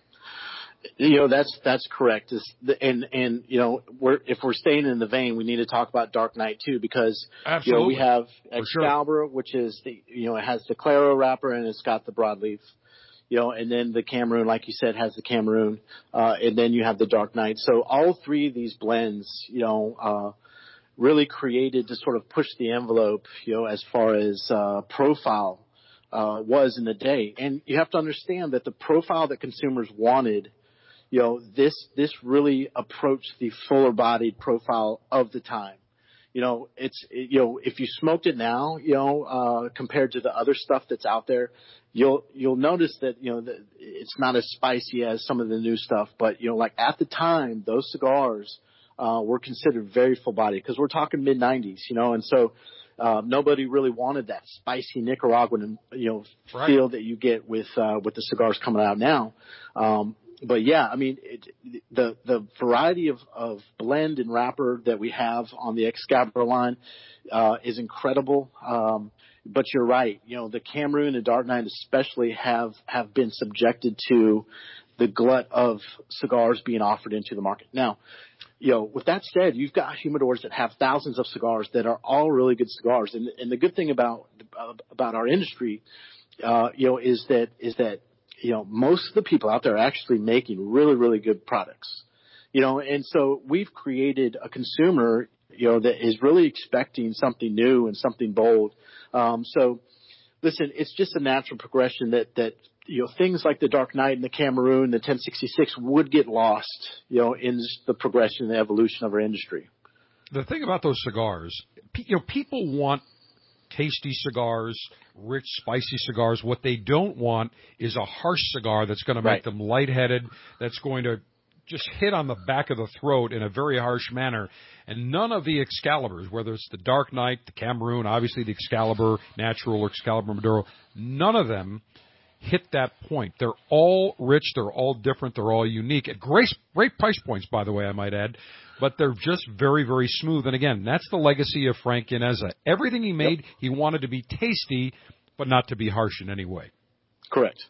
You know, that's that's correct. It's the, and and you know, we're if we're staying in the vein, we need to talk about Dark Knight too, because Absolutely. you know we have For Excalibur, sure. which is the you know it has the Claro wrapper and it's got the broadleaf, you know, and then the Cameroon, like you said, has the Cameroon, uh, and then you have the Dark Knight. So all three of these blends, you know. Uh, really created to sort of push the envelope, you know, as far as uh, profile uh, was in the day. And you have to understand that the profile that consumers wanted, you know, this this really approached the fuller-bodied profile of the time. You know, it's you know, if you smoked it now, you know, uh, compared to the other stuff that's out there, you'll you'll notice that you know the, it's not as spicy as some of the new stuff. But you know, like at the time, those cigars. Uh, were considered very full-bodied because we're talking mid nineties, you know, and so uh, nobody really wanted that spicy Nicaraguan, you know, right. feel that you get with uh, with the cigars coming out now. Um, but yeah, I mean, it, the the variety of, of blend and wrapper that we have on the Excalibur line uh, is incredible. Um, but you're right, you know, the Cameroon and Dark Knight especially have have been subjected to the glut of cigars being offered into the market now. You know, with that said, you've got humidors that have thousands of cigars that are all really good cigars. And, and the good thing about uh, about our industry, uh, you know, is that is that you know most of the people out there are actually making really really good products. You know, and so we've created a consumer, you know, that is really expecting something new and something bold. Um, so, listen, it's just a natural progression that that. You know, things like the Dark Knight and the Cameroon, the ten sixty-six would get lost, you know, in the progression and the evolution of our industry. The thing about those cigars, you know, people want tasty cigars, rich, spicy cigars. What they don't want is a harsh cigar that's going to make right. them lightheaded, that's going to just hit on the back of the throat in a very harsh manner. And none of the Excaliburs, whether it's the Dark Knight, the Cameroon, obviously the Excalibur Natural or Excalibur Maduro, none of them hit that point. They're all rich. They're all different. They're all unique. At great, great price points, by the way, I might add. But they're just very, very smooth. And again, that's the legacy of Frank Yaneza. Everything he made, yep. he wanted to be tasty, but not to be harsh in any way. Correct.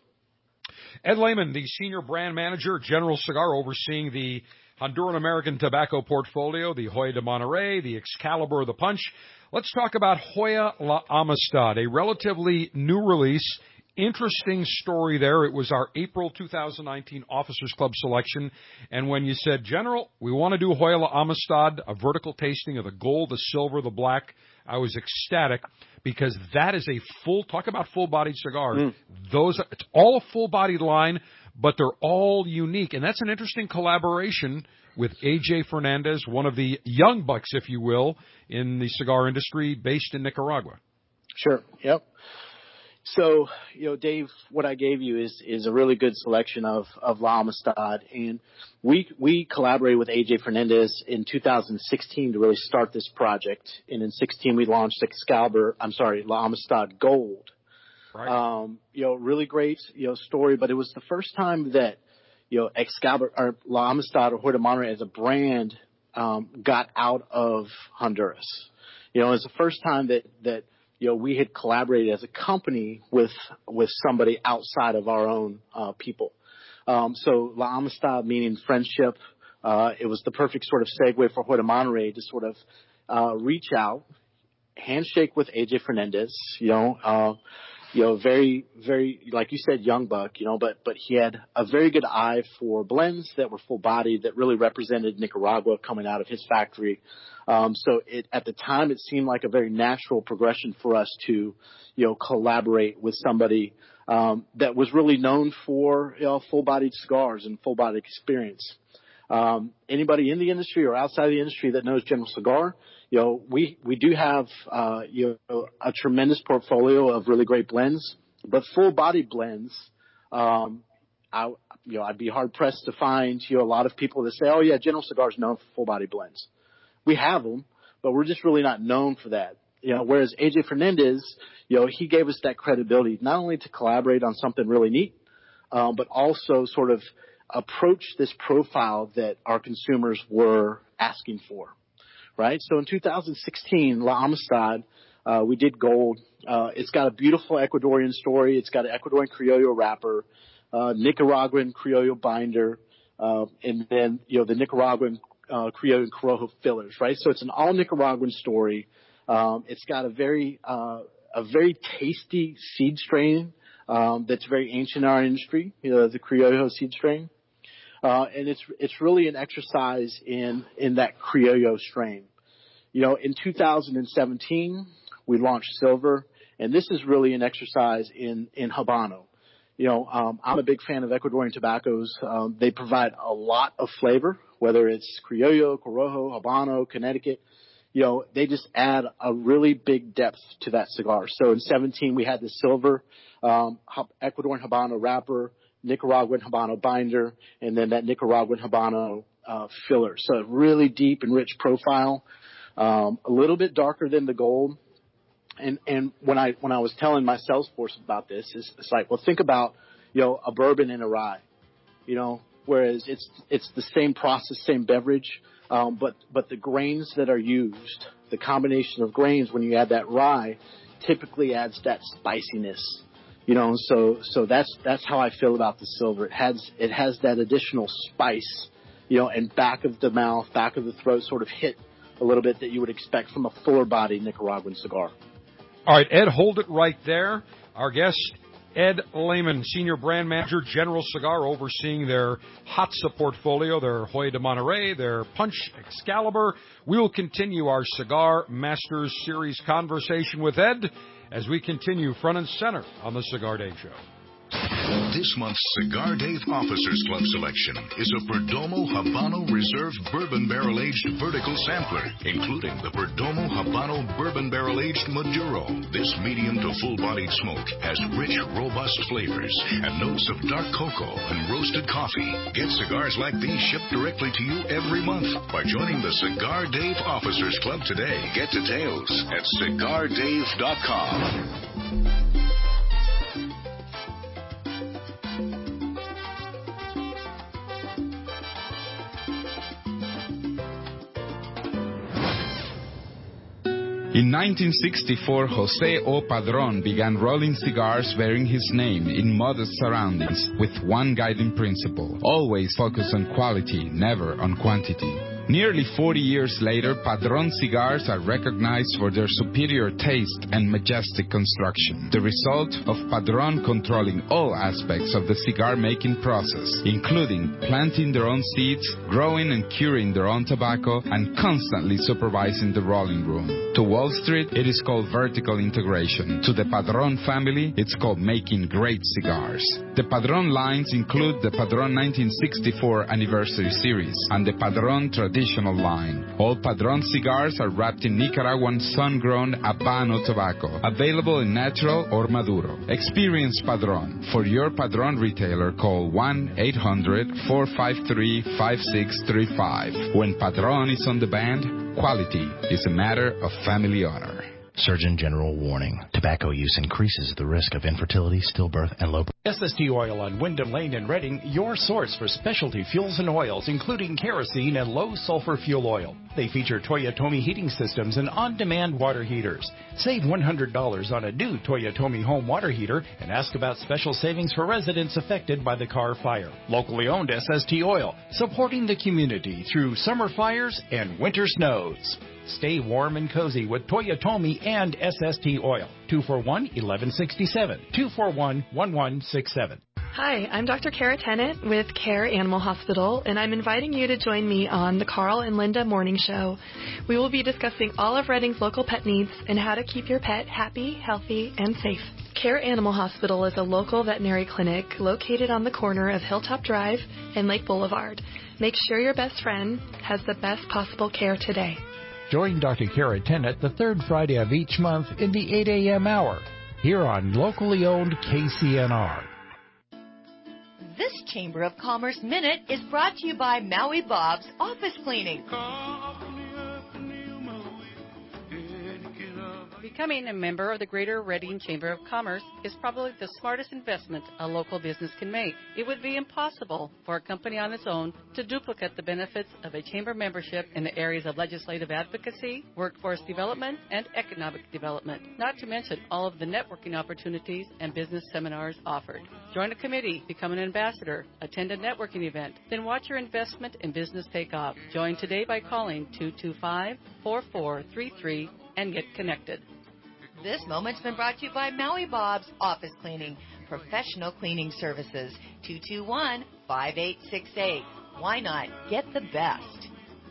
Ed Lehman, the Senior Brand Manager, General Cigar, overseeing the Honduran American tobacco portfolio, the Hoyo de Monterrey, the Excalibur, the Punch. Let's talk about Hoyo La Amistad, a relatively new release. Interesting story there. It was our April two thousand nineteen Officers Club selection. And when you said, General, we want to do Hoyo La Amistad, a vertical tasting of the gold, the silver, the black, I was ecstatic because that is a full, talk about full-bodied cigar. Mm. Those, it's all a full-bodied line, but they're all unique. And that's an interesting collaboration with A J Fernandez, one of the young bucks, if you will, in the cigar industry based in Nicaragua. Sure. Yep. So, you know, Dave, what I gave you is, is a really good selection of, of La Amistad. And we, we collaborated with A J Fernandez in two thousand sixteen to really start this project. And in sixteen, we launched Excalibur, I'm sorry, La Amistad Gold. Right. Um, you know, really great, you know, story, but it was the first time that, you know, Excalibur or La Amistad or Hoyo de Monterrey as a brand, um, got out of Honduras. You know, it's the first time that, that, you know, we had collaborated as a company with with somebody outside of our own uh, people. Um, so La Amistad meaning friendship. Uh, it was the perfect sort of segue for Hoyo de Monterrey to sort of uh, reach out, handshake with A J Fernandez. You know, uh, you know, very very like you said, young buck. You know, but but he had a very good eye for blends that were full bodied that really represented Nicaragua coming out of his factory. Um, so it, at the time, it seemed like a very natural progression for us to, you know, collaborate with somebody um, that was really known for, you know, full-bodied cigars and full-bodied experience. Um, anybody in the industry or outside the industry that knows General Cigar, you know, we we do have, uh, you know, a tremendous portfolio of really great blends, but full-bodied blends. Um, I, you know, I'd be hard pressed to find, you know, a lot of people that say, oh yeah, General Cigar is known for full-bodied blends. We have them, but we're just really not known for that. You know, whereas A J Fernandez, you know, he gave us that credibility not only to collaborate on something really neat, um, but also sort of approach this profile that our consumers were asking for, right? So in two thousand sixteen, La Amistad, uh, we did gold. Uh, it's got a beautiful Ecuadorian story. It's got an Ecuadorian Criollo wrapper, uh, Nicaraguan Criollo binder, uh, and then, you know, the Nicaraguan Uh, Criollo and Corojo fillers, right? So it's an all Nicaraguan story. Um, it's got a very, uh, a very tasty seed strain, um, that's very ancient in our industry, you know, the Criollo seed strain. Uh, and it's, it's really an exercise in, in that Criollo strain. You know, in two thousand seventeen, we launched Silver, and this is really an exercise in, in Habano. You know, um, I'm a big fan of Ecuadorian tobaccos. Um, they provide a lot of flavor, whether it's Criollo, Corojo, Habano, Connecticut. You know, they just add a really big depth to that cigar. So in seventeen, we had the Silver, um, Ecuadorian Habano wrapper, Nicaraguan Habano binder, and then that Nicaraguan Habano uh, filler. So a really deep and rich profile, um, a little bit darker than the gold. And, and when I, when I was telling my sales force about this, it's, it's like, well, think about, you know, a bourbon and a rye, you know, whereas it's, it's the same process, same beverage, um, but, but the grains that are used, the combination of grains when you add that rye typically adds that spiciness, you know, so, so that's, that's how I feel about the Silver. It has, it has that additional spice, you know, and back of the mouth, back of the throat sort of hit a little bit that you would expect from a fuller body Nicaraguan cigar. All right, Ed, hold it right there. Our guest, Ed Lehman, Senior Brand Manager, General Cigar, overseeing their Hatsa portfolio, their Hoyo de Monterrey, their Punch Excalibur. We will continue our Cigar Masters Series conversation with Ed as we continue front and center on the Cigar Dave Show. This month's Cigar Dave Officers Club selection is a Perdomo Habano Reserve Bourbon Barrel Aged Vertical Sampler, including the Perdomo Habano Bourbon Barrel Aged Maduro. This medium to full-bodied smoke has rich, robust flavors and notes of dark cocoa and roasted coffee. Get cigars like these shipped directly to you every month by joining the Cigar Dave Officers Club today. Get details at cigar dave dot com. In nineteen sixty-four, Jose O. Padron began rolling cigars bearing his name in modest surroundings with one guiding principle: always focus on quality, never on quantity. Nearly forty years later, Padron cigars are recognized for their superior taste and majestic construction. The result of Padron controlling all aspects of the cigar-making process, including planting their own seeds, growing and curing their own tobacco, and constantly supervising the rolling room. To Wall Street, it is called vertical integration. To the Padron family, it's called making great cigars. The Padron lines include the Padron nineteen sixty-four Anniversary Series and the Padron Traditional line. All Padron cigars are wrapped in Nicaraguan sun-grown Habano tobacco, available in natural or maduro. Experience Padron. For your Padron retailer, call one eight hundred, four five three, five six three five. When Padron is on the band, quality is a matter of family honor. Surgeon General warning. Tobacco use increases the risk of infertility, stillbirth, and low... S S T Oil on Wyndham Lane in Reading, your source for specialty fuels and oils, including kerosene and low-sulfur fuel oil. They feature Toyotomi heating systems and on-demand water heaters. Save one hundred dollars on a new Toyotomi home water heater and ask about special savings for residents affected by the Carr Fire. Locally owned S S T Oil, supporting the community through summer fires and winter snows. Stay warm and cozy with Toyotomi and S S T Oil. two four one, one one six seven. two four one, one one six seven. Hi, I'm Doctor Kara Tennant with Care Animal Hospital, and I'm inviting you to join me on the Carl and Linda Morning Show. We will be discussing all of Reading's local pet needs and how to keep your pet happy, healthy, and safe. Care Animal Hospital is a local veterinary clinic located on the corner of Hilltop Drive and Lake Boulevard. Make sure your best friend has the best possible care today. Join Doctor Kara Tennant the third Friday of each month in the eight a.m. hour here on locally owned K C N R. This Chamber of Commerce Minute is brought to you by Maui Bob's Office Cleaning. Becoming a member of the Greater Reading Chamber of Commerce is probably the smartest investment a local business can make. It would be impossible for a company on its own to duplicate the benefits of a chamber membership in the areas of legislative advocacy, workforce development, and economic development, not to mention all of the networking opportunities and business seminars offered. Join a committee, become an ambassador, attend a networking event, then watch your investment in business take off. Join today by calling two two five, four four three three and get connected. This moment's been brought to you by Maui Bob's Office Cleaning, professional cleaning services, two two one, five eight six eight. Why not get the best?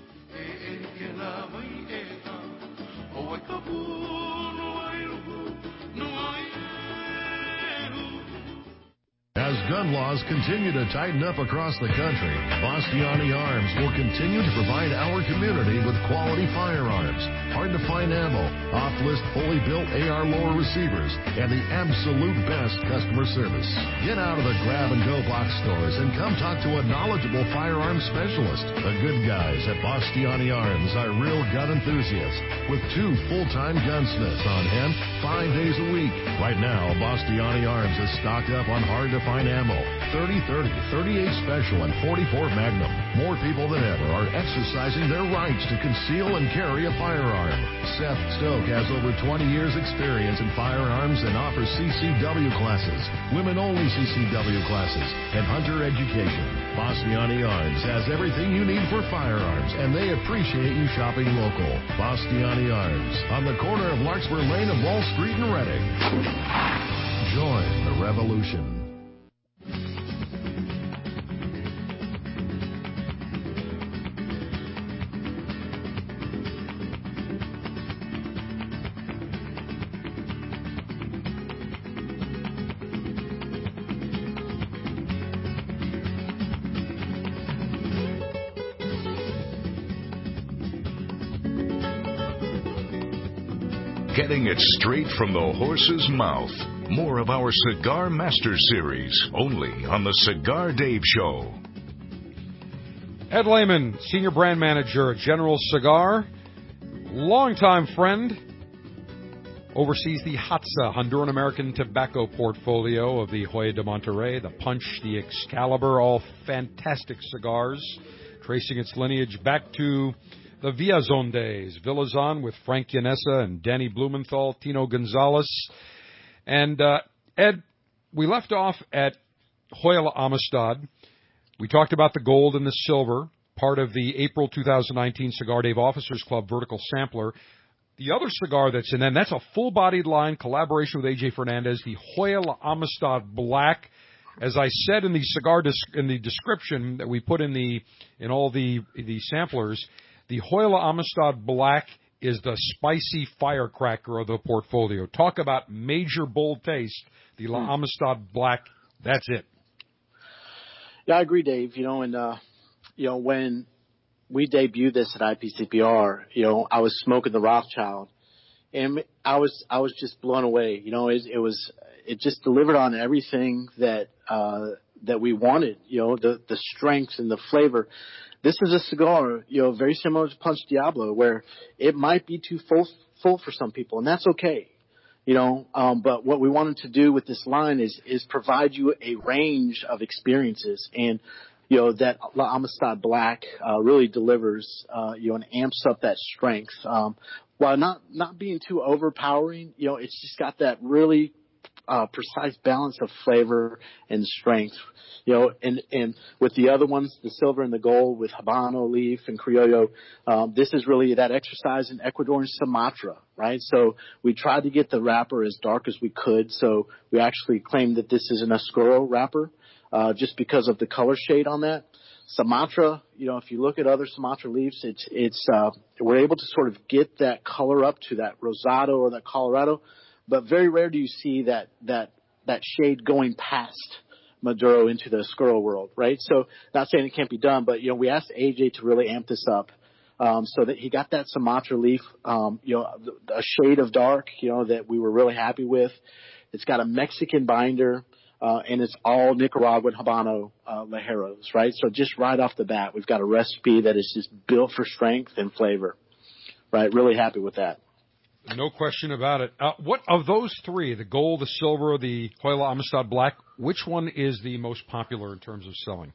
As gun laws continue to tighten up across the country, Bastiani Arms will continue to provide our community with quality firearms, hard-to-find ammo, off-list fully built A R lower receivers, and the absolute best customer service. Get out of the grab-and-go box stores and come talk to a knowledgeable firearms specialist. The good guys at Bastiani Arms are real gun enthusiasts with two full-time gunsmiths on hand five days a week. Right now, Bastiani Arms is stocked up on hard-to-find ammo, thirty thirty, thirty-eight Special, and forty-four Magnum. More people than ever are exercising their rights to conceal and carry a firearm. Seth Stoke has over twenty years experience in firearms and offers C C W classes, women-only C C W classes, and hunter education. Bastiani Arms has everything you need for firearms, and they appreciate you shopping local. Bastiani Arms, on the corner of Larkspur Lane and Wall Street in Reading. Join the revolution. Getting it straight from the horse's mouth. More of our Cigar Master Series, only on the Cigar Dave Show. Ed Lehman, Senior Brand Manager at General Cigar, longtime friend, oversees the Hatsa Honduran-American tobacco portfolio of the Hoya de Monterrey, the Punch, the Excalibur, all fantastic cigars, tracing its lineage back to the Villazon days. Villazon with Frank Yanessa and Danny Blumenthal, Tino Gonzalez. And, uh, Ed, we left off at Hoya La Amistad. We talked about the gold and the silver. part of the April twenty nineteen Cigar Dave Officers Club Vertical Sampler. The other cigar that's in them, that's a full-bodied line, collaboration with A J Fernandez, the Joya La Amistad Black. As I said in the cigar disc, in the description that we put in the in all the the samplers, the Joya La Amistad Black is the spicy firecracker of the portfolio. Talk about major bold taste. The La Amistad Black, that's it. Yeah, I agree, Dave. You know, and uh, you know when we debuted this at I P C P R, you know, I was smoking the Rothschild, and I was I was just blown away. You know, it, it was it just delivered on everything that uh, that we wanted. You know, the the strength and the flavor. This is a cigar, you know, very similar to Punch Diablo, where it might be too full full for some people, and that's okay. You know, um, but what we wanted to do with this line is is provide you a range of experiences, and you know that La Amistad Black uh, really delivers, uh, you know, and amps up that strength um, while not not being too overpowering. You know, it's just got that really uh, precise balance of flavor and strength. You know, and, and with the other ones, the silver and the gold with Habano leaf and Criollo, um, this is really that exercise in Ecuadorian Sumatra, right? So we tried to get the wrapper as dark as we could. So we actually claimed that this is an Oscuro wrapper, uh, just because of the color shade on that. Sumatra, you know, if you look at other Sumatra leaves, it's, it's, uh, we're able to sort of get that color up to that Rosado or that Colorado, but very rare do you see that, that, that shade going past Maduro into the Oscuro world, right? So not saying it can't be done, but, you know, we asked A J to really amp this up um, so that he got that Sumatra leaf, um, you know, a shade of dark, you know, that we were really happy with. It's got a Mexican binder, uh, and it's all Nicaraguan Habano uh, Ligeros, right? So just right off the bat, we've got a recipe that is just built for strength and flavor, right? Really happy with that. No question about it. Uh, what of those three, the gold, the silver, the Joya La Amistad Black, which one is the most popular in terms of selling?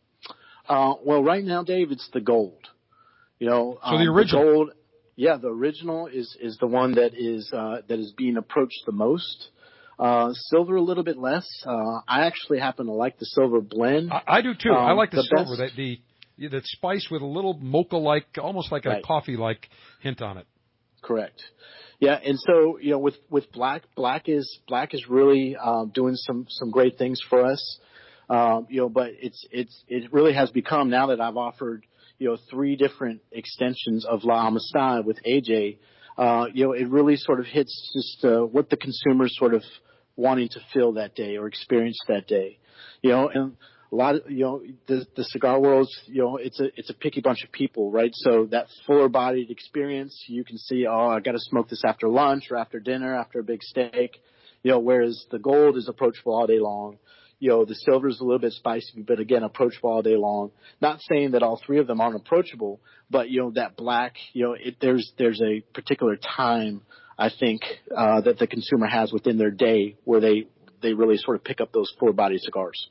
Uh, well, right now, Dave, it's the gold. You know, so um, the original. The gold, yeah, the original is is the one that is uh, that is being approached the most. Uh, silver a little bit less. Uh, I actually happen to like the silver blend. I, I do too. Um, I like the, the silver. Best. That the that spice with a little mocha-like, almost like right. a coffee-like hint on it. Correct. Yeah, and so you know, with with black, black is black is really um, doing some some great things for us. Um, you know, but it's it's it really has become, now that I've offered you know three different extensions of La Amistad with A J. Uh, you know, it really sort of hits just uh, what the consumer's sort of wanting to feel that day or experience that day. You know, and a lot of, you know, the, the cigar world's, you know, it's a, it's a picky bunch of people, right? So that fuller bodied experience, you can see, oh, I got to smoke this after lunch or after dinner, after a big steak, you know, whereas the gold is approachable all day long. You know, the silver is a little bit spicy, but again, approachable all day long. Not saying that all three of them aren't approachable, but, you know, that black, you know, it, there's, there's a particular time, I think, uh, that the consumer has within their day where they, they really sort of pick up those fuller bodied cigars.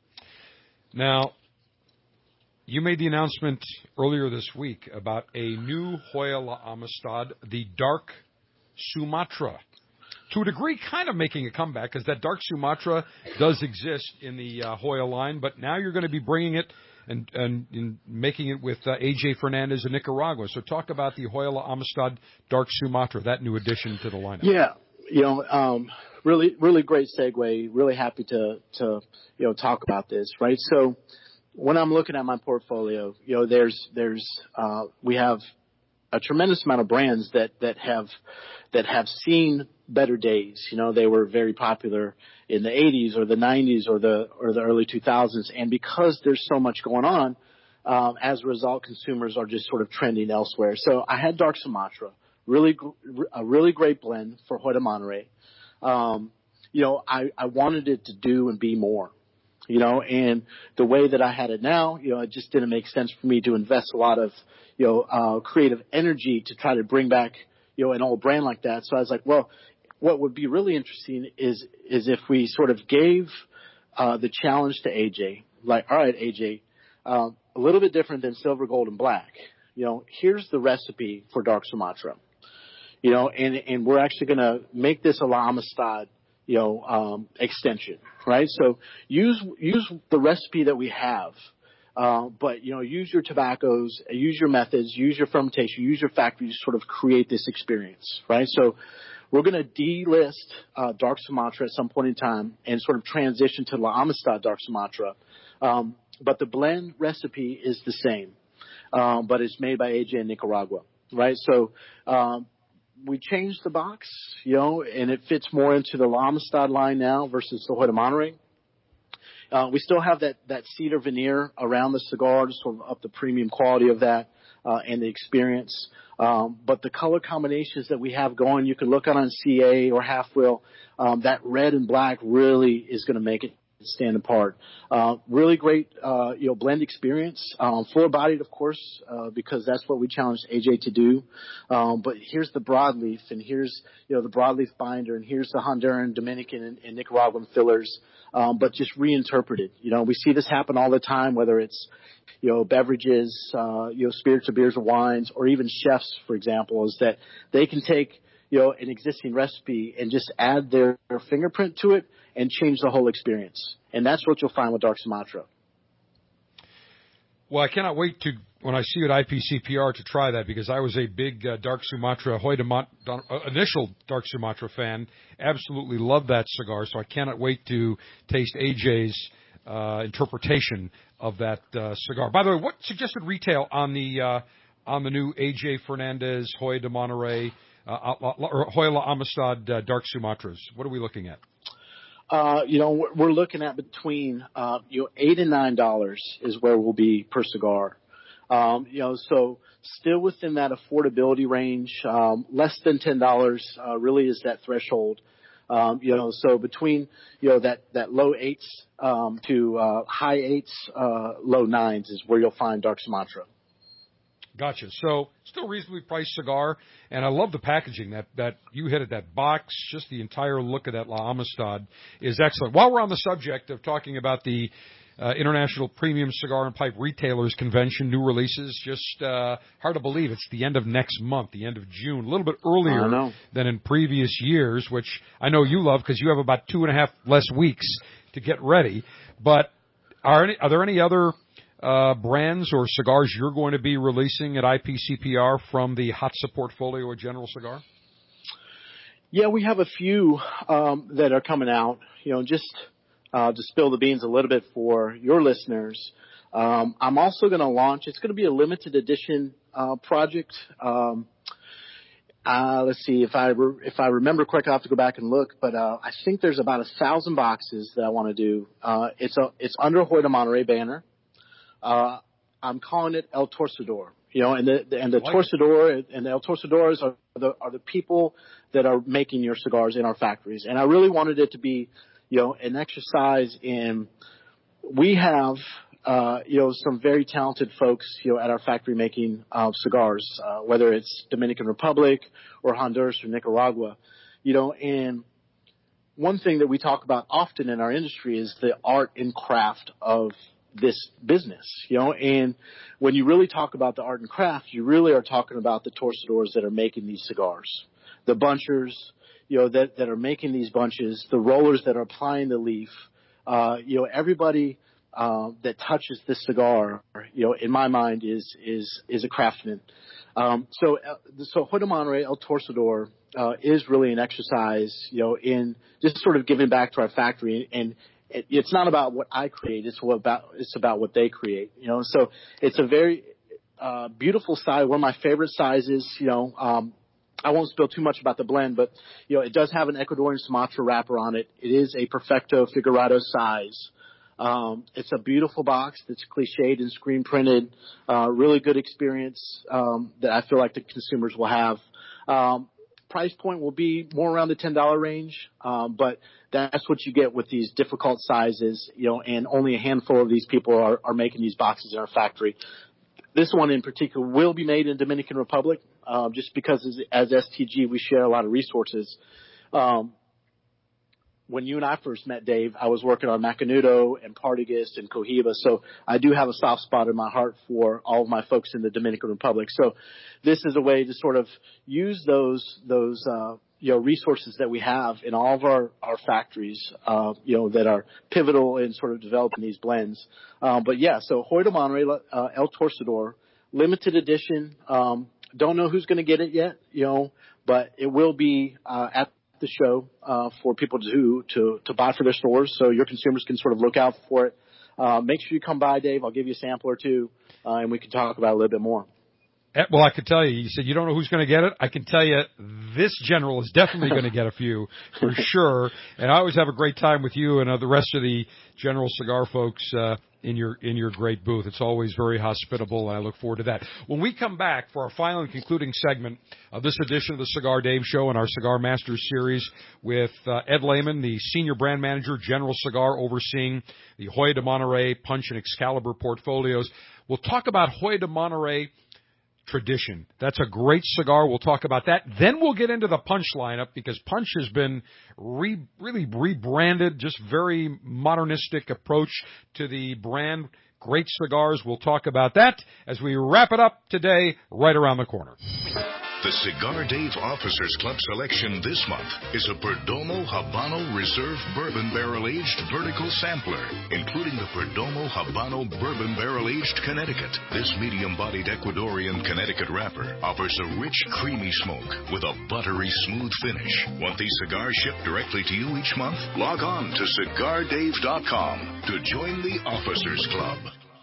Now, you made the announcement earlier this week about a new Joya La Amistad, the Dark Sumatra. To a degree, kind of making a comeback, because that Dark Sumatra does exist in the uh, Joya line, but now you're going to be bringing it and, and, and making it with uh, A J Fernandez in Nicaragua. So talk about the Joya La Amistad Dark Sumatra, that new addition to the lineup. Yeah, you know, um, really, really great segue. Really happy to, to, you know, talk about this, right? So when I'm looking at my portfolio, you know, there's, there's, uh, we have a tremendous amount of brands that, that have, that have seen better days. You know, they were very popular in the eighties or the nineties or the, or the early two thousands. And because there's so much going on, um, as a result, consumers are just sort of trending elsewhere. So I had Dark Sumatra, really, a really great blend for Joya Monterey. Um, you know, I, I wanted it to do and be more, you know, and the way that I had it now, you know, it just didn't make sense for me to invest a lot of, you know, uh, creative energy to try to bring back, you know, an old brand like that. So I was like, well, what would be really interesting is, is if we sort of gave, uh, the challenge to A J, like, all right, A J, um, a little bit different than silver, gold, and black. You know, here's the recipe for Dark Sumatra. You know, and, and we're actually going to make this a La Amistad, you know, um, extension, right? So use, use the recipe that we have, Uh, but, you know, use your tobaccos, use your methods, use your fermentation, use your factory to sort of create this experience, right? So we're going to delist uh, Dark Sumatra at some point in time and sort of transition to La Amistad Dark Sumatra. Um, but the blend recipe is the same, um, but it's made by A J in Nicaragua, right? So um, we changed the box, you know, and it fits more into the La Amistad line now versus the Hoyo de Monterrey. Uh, we still have that, that cedar veneer around the cigar to sort of up the premium quality of that uh, and the experience. Um, but the color combinations that we have going, you can look at on C A or Half Wheel. Um, that red and black really is going to make it stand apart. Uh, really great, uh, you know, blend experience. Um, full-bodied, of course, uh, because that's what we challenged A J to do. Um, but here's the broadleaf, and here's, you know, the broadleaf binder, and here's the Honduran, Dominican, and, and Nicaraguan fillers, um, but just reinterpreted. You know, we see this happen all the time, whether it's, you know, beverages, uh, you know, spirits or beers or wines, or even chefs, for example, is that they can take, you know, an existing recipe and just add their, their fingerprint to it and change the whole experience. And that's what you'll find with Dark Sumatra. Well, I cannot wait to, when I see you at I P C P R, to try that, because I was a big uh, Dark Sumatra, Hoyo de Mont, uh, initial Dark Sumatra fan. Absolutely loved that cigar, so I cannot wait to taste A J's uh, interpretation of that uh, cigar. By the way, what suggested retail on the uh, on the new A J Fernandez, Hoyo de Monterrey, uh, or Hoyo La Amistad uh, Dark Sumatras? What are we looking at? Uh, you know, we're looking at between, uh, you know, eight and nine dollars is where we'll be per cigar. Um, you know, so still within that affordability range, um, less than ten dollars, uh, really is that threshold. Um, you know, so between, you know, that, that low eights, um, to, uh, high eights, uh, low nines is where you'll find Dark Sumatra. Gotcha. So still reasonably priced cigar, and I love the packaging. That that you hit it, that box, just the entire look of that La Amistad is excellent. While we're on the subject of talking about the uh, International Premium Cigar and Pipe Retailers Convention, new releases, just uh, hard to believe it's the end of next month, the end of June, a little bit earlier than in previous years, which I know you love because you have about two and a half less weeks to get ready. But are any, are there any other Uh, brands or cigars you're going to be releasing at I P C P R from the Hatsa portfolio of General Cigar? Yeah, we have a few um, that are coming out. You know, just uh, to spill the beans a little bit for your listeners, um, I'm also going to launch. It's going to be a limited edition uh, project. Um, uh, let's see if I re- if I remember correctly. I have to go back and look, but uh, I think there's about a thousand boxes that I want to do. Uh, it's a it's under Hoyo de Monterrey banner. Uh, I'm calling it El Torcedor, you know, and the, the and the like Torcedor it. and the El Torcedores are the are the people that are making your cigars in our factories. And I really wanted it to be, you know, an exercise in, we have, uh, you know, some very talented folks, you know, at our factory making uh, cigars, uh, whether it's Dominican Republic or Honduras or Nicaragua, you know, and one thing that we talk about often in our industry is the art and craft of this business, you know, and when you really talk about the art and craft, you really are talking about the torcedores that are making these cigars, the bunchers, you know, that, that are making these bunches, the rollers that are applying the leaf, uh, you know, everybody, uh, that touches this cigar, you know, in my mind is, is, is a craftsman. Um, so, uh, so Hoyo de Monterrey, El Torcedor, uh, is really an exercise, you know, in just sort of giving back to our factory, and it's not about what I create. It's what about, it's about what they create, you know. So it's a very uh, beautiful size, one of my favorite sizes, you know. Um, I won't spill too much about the blend, but, you know, it does have an Ecuadorian Sumatra wrapper on it. It is a Perfecto Figurado size. Um, it's a beautiful box that's cliched and screen printed. Uh, really good experience um, that I feel like the consumers will have. Um, price point will be more around the ten dollars range, um, but that's what you get with these difficult sizes, you know, and only a handful of these people are, are making these boxes in our factory. This one in particular will be made in Dominican Republic, uh, just because as, as S T G we share a lot of resources. Um, when you and I first met, Dave, I was working on Macanudo and Partagas and Cohiba, so I do have a soft spot in my heart for all of my folks in the Dominican Republic. So this is a way to sort of use those those uh, you know, resources that we have in all of our, our factories, uh, you know, that are pivotal in sort of developing these blends. Um, but yeah, so Hoyo de Monterrey, uh, El Torcedor, limited edition. Um, don't know who's going to get it yet, you know, but it will be, uh, at the show, uh, for people to, to, to buy for their stores. So your consumers can sort of look out for it. Uh, make sure you come by, Dave. I'll give you a sample or two, uh, and we can talk about it a little bit more. Well, I could tell you, you said you don't know who's going to get it. I can tell you this general is definitely going to get a few for sure. And I always have a great time with you and uh, the rest of the General Cigar folks uh, in your in your great booth. It's always very hospitable, and I look forward to that. When we come back for our final and concluding segment of this edition of the Cigar Dave Show and our Cigar Masters series with uh, Ed Lehman, the Senior Brand Manager, General Cigar, overseeing the Hoyo de Monterrey, Punch, and Excalibur portfolios, we'll talk about Hoyo de Monterrey Tradition. That's a great cigar. We'll talk about that. Then we'll get into the Punch lineup because Punch has been re, really rebranded, just very modernistic approach to the brand. Great cigars. We'll talk about that as we wrap it up today right around the corner. The Cigar Dave Officers Club selection this month is a Perdomo Habano Reserve Bourbon Barrel Aged Vertical Sampler, including the Perdomo Habano Bourbon Barrel Aged Connecticut. This medium-bodied Ecuadorian Connecticut wrapper offers a rich, creamy smoke with a buttery, smooth finish. Want these cigars shipped directly to you each month? Log on to cigar dave dot com to join the Officers Club.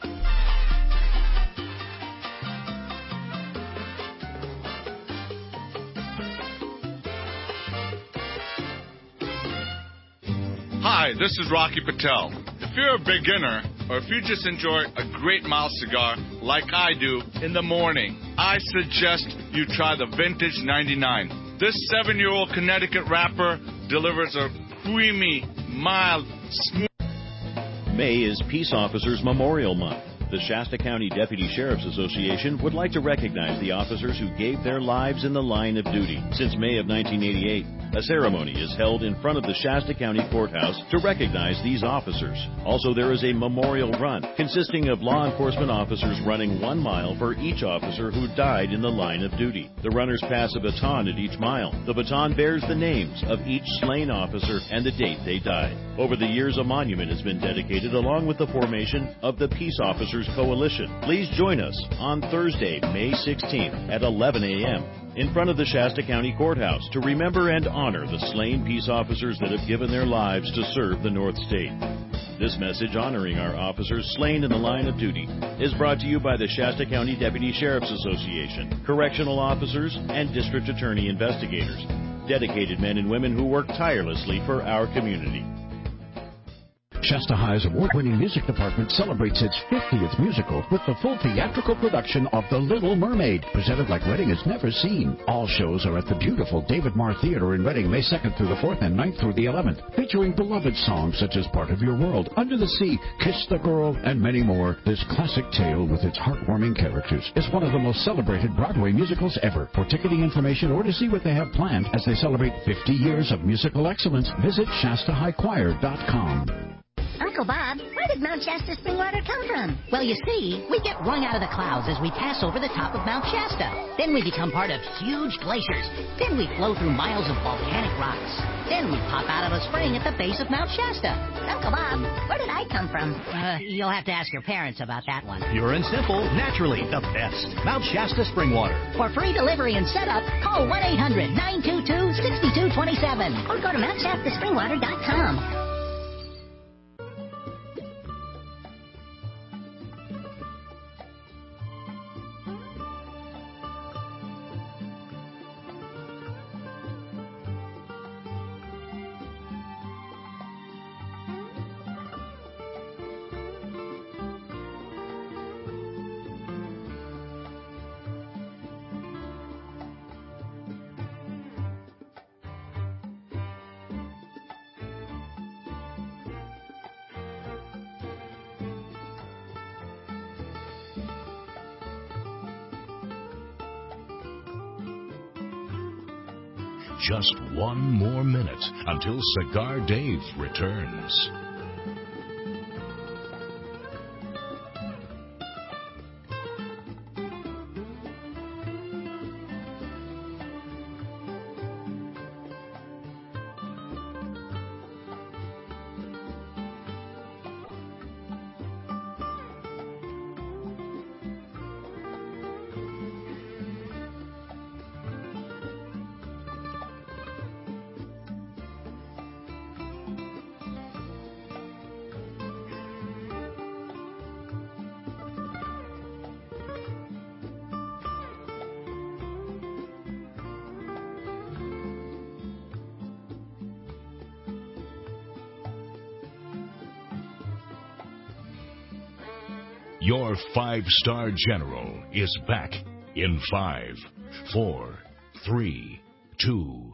Hi, this is Rocky Patel. If you're a beginner, or if you just enjoy a great mild cigar like I do in the morning, I suggest you try the Vintage ninety-nine. This seven-year-old Connecticut wrapper delivers a creamy, mild, smooth... May is Peace Officers Memorial Month. The Shasta County Deputy Sheriff's Association would like to recognize the officers who gave their lives in the line of duty. Since May of nineteen eighty-eight, a ceremony is held in front of the Shasta County Courthouse to recognize these officers. Also, there is a memorial run consisting of law enforcement officers running one mile for each officer who died in the line of duty. The runners pass a baton at each mile. The baton bears the names of each slain officer and the date they died. Over the years, a monument has been dedicated along with the formation of the Peace Officers Coalition. Please join us on Thursday, May sixteenth at eleven a.m. in front of the Shasta County Courthouse to remember and honor the slain peace officers that have given their lives to serve the North State. This message honoring our officers slain in the line of duty is brought to you by the Shasta County Deputy Sheriff's Association, correctional officers, and district attorney investigators, dedicated men and women who work tirelessly for our community. Shasta High's award-winning music department celebrates its fiftieth musical with the full theatrical production of The Little Mermaid, presented like Reading has never seen. All shows are at the beautiful David Marr Theater in Reading, May second through the fourth and ninth through the eleventh, featuring beloved songs such as Part of Your World, Under the Sea, Kiss the Girl, and many more. This classic tale with its heartwarming characters is one of the most celebrated Broadway musicals ever. For ticketing information or to see what they have planned as they celebrate fifty years of musical excellence, visit Shasta High Choir dot com. Uncle Bob, where did Mount Shasta spring water come from? Well, you see, we get wrung out of the clouds as we pass over the top of Mount Shasta. Then we become part of huge glaciers. Then we flow through miles of volcanic rocks. Then we pop out of a spring at the base of Mount Shasta. Uncle Bob, where did I come from? Uh, you'll have to ask your parents about that one. Pure and simple, naturally the best. Mount Shasta spring water. For free delivery and setup, call one eight hundred nine two two six two two seven or go to Mount Shasta Spring Water dot com. Just one more minute until Cigar Dave returns. Your five-star general is back in five, four, three, two.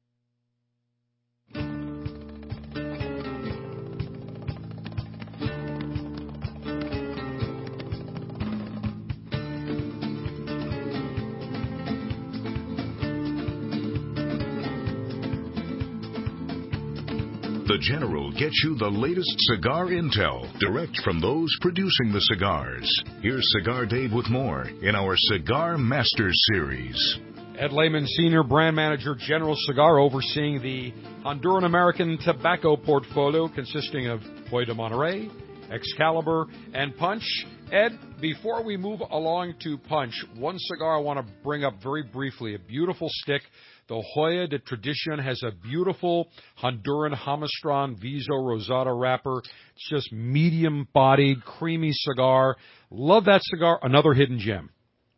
The General gets you the latest cigar intel direct from those producing the cigars. Here's Cigar Dave with more in our Cigar Masters series. Ed Lehman, Senior Brand Manager, General Cigar, overseeing the Honduran-American tobacco portfolio consisting of Hoyo de Monterrey, Excalibur, and Punch. Ed, before we move along to Punch, one cigar I want to bring up very briefly, a beautiful stick. The Joya de Tradicion has a beautiful Honduran Jamastran Viso Rosada wrapper. It's just medium-bodied, creamy cigar. Love that cigar. Another hidden gem.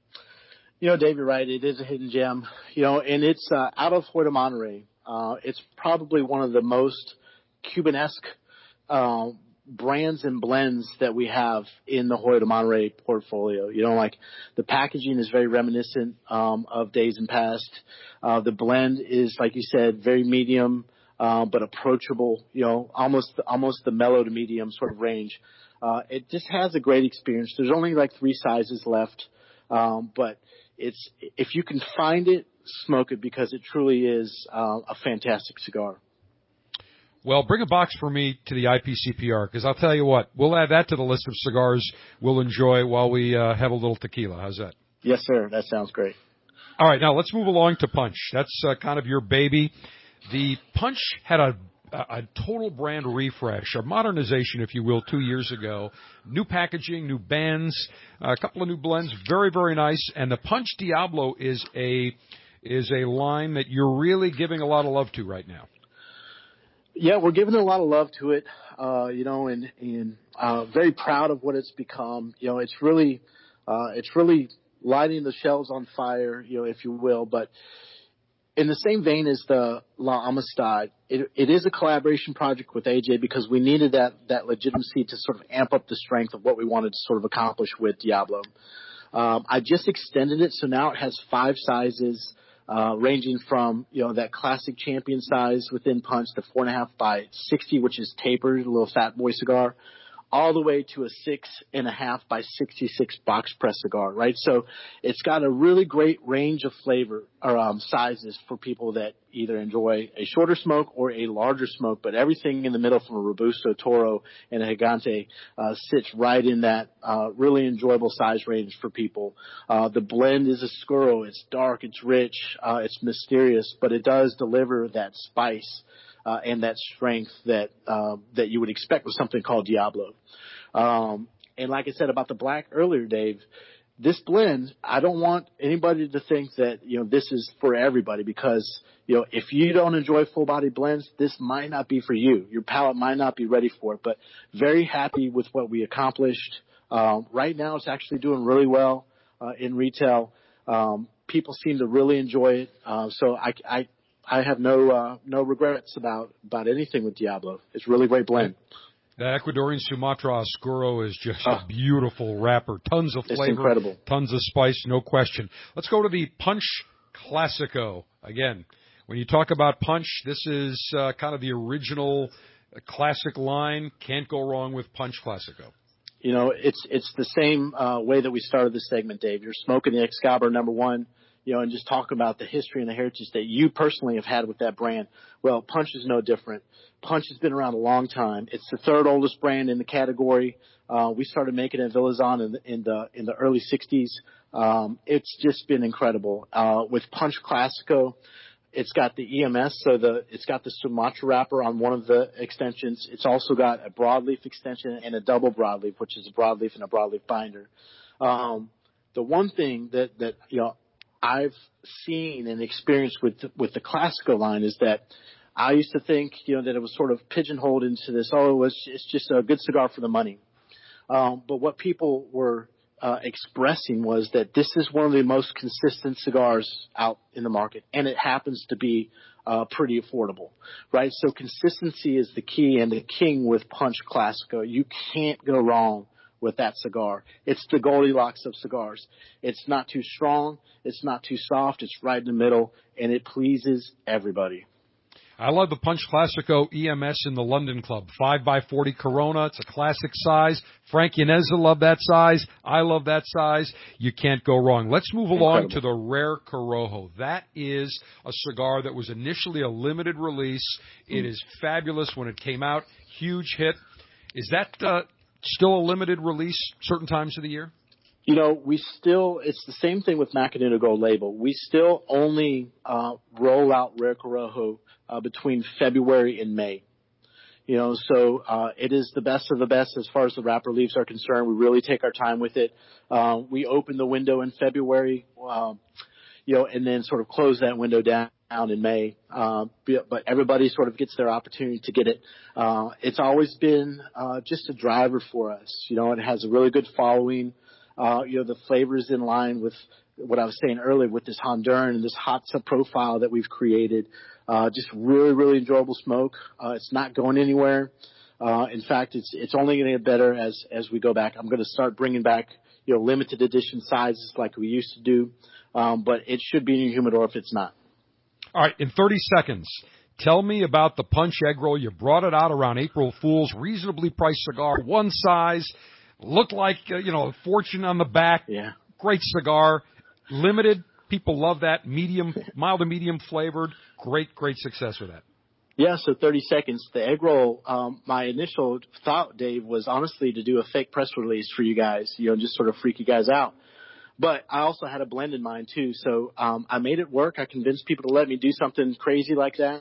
You know, Dave, you're right. It is a hidden gem. You know, and it's uh, out of Hoyo de Monterrey. Uh, it's probably one of the most Cubanesque uh, brands and blends that we have in the Hoyo de Monterrey portfolio. You know, like the packaging is very reminiscent um, of days and past. Uh, the blend is, like you said, very medium, uh, but approachable, you know, almost, almost the mellow to medium sort of range. Uh, it just has a great experience. There's only like three sizes left. Um, but it's, if you can find it, smoke it because it truly is, uh, a fantastic cigar. Well, bring a box for me to the I P C P R because I'll tell you what, we'll add that to the list of cigars we'll enjoy while we, uh, have a little tequila. How's that? Yes, sir. That sounds great. All right, now let's move along to Punch. That's uh, kind of your baby. The Punch had a, a total brand refresh, a modernization, if you will, two years ago. New packaging, new bands, a couple of new blends, very, very nice. And the Punch Diablo is a is a line that you're really giving a lot of love to right now. Yeah, we're giving a lot of love to it, uh, you know, and and uh, very proud of what it's become. You know, it's really, uh, it's really. lighting the shelves on fire, you know, if you will. But in the same vein as the La Amistad, it, it is a collaboration project with A J because we needed that, that legitimacy to sort of amp up the strength of what we wanted to sort of accomplish with Diablo. Um, I just extended it, so now it has five sizes, uh, ranging from, you know, that classic champion size within Punch, the four and a half by sixty, which is tapered, a little fat boy cigar, all the way to a six and a half by sixty-six box press cigar, right? So it's got a really great range of flavor or um, sizes for people that either enjoy a shorter smoke or a larger smoke, but everything in the middle from a Robusto, Toro, and a Gigante uh, sits right in that uh, really enjoyable size range for people. Uh, the blend is Oscuro. It's dark, it's rich, uh, it's mysterious, but it does deliver that spice Uh, and that strength that uh, that you would expect with something called Diablo. Um, and like I said about the black earlier, Dave, this blend, I don't want anybody to think that, you know, this is for everybody because, you know, if you don't enjoy full-body blends, this might not be for you. Your palate might not be ready for it, but very happy with what we accomplished. Um, right now it's actually doing really well uh, in retail. Um, people seem to really enjoy it. Uh, so I, I I have no uh, no regrets about, about anything with Diablo. It's a really great blend. The Ecuadorian Sumatra Oscuro is just oh. a beautiful wrapper. Tons of flavor. It's incredible. Tons of spice, no question. Let's go to the Punch Classico. Again, when you talk about Punch, this is uh, kind of the original classic line. Can't go wrong with Punch Classico. You know, it's it's the same uh, way that we started this segment, Dave. You're smoking the Excalibur number one. You know, and just talk about the history and the heritage that you personally have had with that brand. Well, Punch is no different. Punch has been around a long time. It's the third oldest brand in the category. Uh, we started making it at Villazon in the, in the, in the early sixties. Um, it's just been incredible. Uh, with Punch Classico, it's got the E M S, so the, it's got the Sumatra wrapper on one of the extensions. It's also got a broadleaf extension and a double broadleaf, which is a broadleaf and a broadleaf binder. Um, the one thing that, that, you know, I've seen and experienced with with the Classico line is that I used to think, you know, that it was sort of pigeonholed into this, oh, it was, it's just a good cigar for the money. Um, but what people were uh, expressing was that this is one of the most consistent cigars out in the market, and it happens to be uh, pretty affordable, right? So consistency is the key and the king with Punch Classico. You can't go wrong with that cigar. It's the Goldilocks of cigars. It's not too strong. It's not too soft. It's right in the middle, and it pleases everybody. I love the Punch Classico E M S in the London Club. five by forty Corona. It's a classic size. Frank Yaneza loved that size. I love that size. You can't go wrong. Let's move along Incredible. to the Rare Corojo. That is a cigar that was initially a limited release. It mm. is fabulous when it came out. Huge hit. Is that uh, still a limited release certain times of the year? You know, we still, it's the same thing with Macanudo Gold Label. We still only uh, roll out Rare Corojo uh, between February and May. You know, so uh, it is the best of the best as far as the wrapper leaves are concerned. We really take our time with it. Uh, we open the window in February, uh, you know, and then sort of close that window down in May. Uh, but everybody sort of gets their opportunity to get it. Uh, it's always been uh, just a driver for us. You know, it has a really good following. Uh, you know, the flavor is in line with what I was saying earlier with this Honduran and this hot sub profile that we've created. Uh, just really, really enjoyable smoke. Uh, it's not going anywhere. Uh, in fact, it's, it's only going to get better as, as we go back. I'm going to start bringing back, you know, limited edition sizes like we used to do. Um, but it should be in your humidor if it's not. All right. In thirty seconds, tell me about the Punch Egg Roll. You brought it out around April Fool's, reasonably priced cigar, one size. Looked like, uh, you know, a fortune on the back. Yeah. Great cigar. Limited. People love that. Medium, mild to medium flavored. Great, great success with that. Yeah, so thirty seconds. The egg roll, um, my initial thought, Dave, was honestly to do a fake press release for you guys, you know, just sort of freak you guys out. But I also had a blend in mind, too. So um, I made it work. I convinced people to let me do something crazy like that.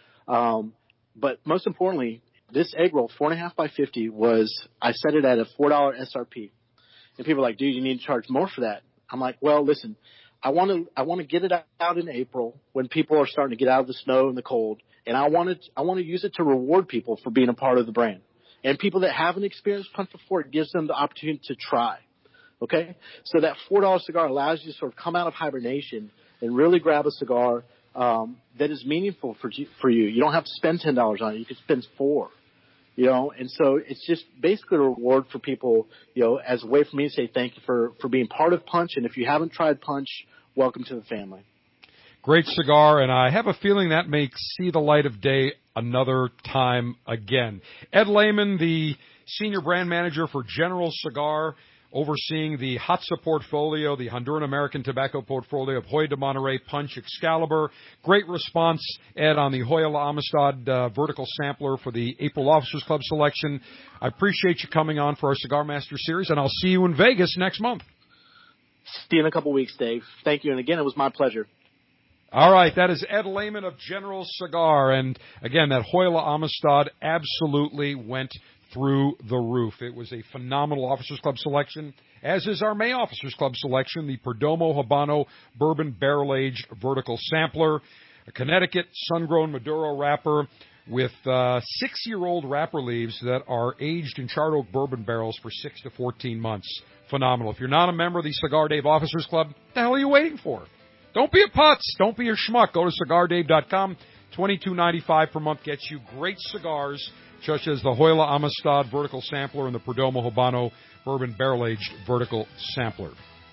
Um, but most importantly, this egg roll, four and a half by fifty, was, I set it at a four dollars S R P. And people are like, dude, you need to charge more for that. I'm like, well, listen, I want to, I want to get it out in April when people are starting to get out of the snow and the cold. And I want to, I want to use it to reward people for being a part of the brand. And people that haven't experienced punch before, it gives them the opportunity to try. Okay? So that four dollars cigar allows you to sort of come out of hibernation and really grab a cigar um, that is meaningful for for you. You don't have to spend ten dollars on it. You can spend four. You know, and so it's just basically a reward for people, you know, as a way for me to say thank you for, for being part of Punch. And if you haven't tried Punch, welcome to the family. Great cigar, and I have a feeling that may see the light of day another time again. Ed Lehman, the Senior Brand Manager for General Cigar, overseeing the H O T S A portfolio, the Honduran American Tobacco portfolio of Hoyo de Monterrey, Punch, Excalibur. Great response, Ed, on the Hoyo La Amistad uh, vertical sampler for the April Officers Club selection. I appreciate you coming on for our Cigar Master Series, and I'll see you in Vegas next month. See you in a couple weeks, Dave. Thank you, and again, it was my pleasure. All right, that is Ed Lehman of General Cigar, and again, that Hoyo La Amistad absolutely went through the roof. It was a phenomenal Officers Club selection, as is our May Officers Club selection, the Perdomo Habano Bourbon Barrel Aged Vertical Sampler, a Connecticut sun-grown Maduro wrapper with uh, six-year-old wrapper leaves that are aged in charred oak bourbon barrels for six to fourteen months. Phenomenal. If you're not a member of the Cigar Dave Officers Club, what the hell are you waiting for? Don't be a putz. Don't be a schmuck. Go to cigar dave dot com. twenty-two ninety-five per month gets you great cigars, such as the Hoyo La Amistad Vertical Sampler and the Perdomo Habano Bourbon Barrel Aged Vertical Sampler.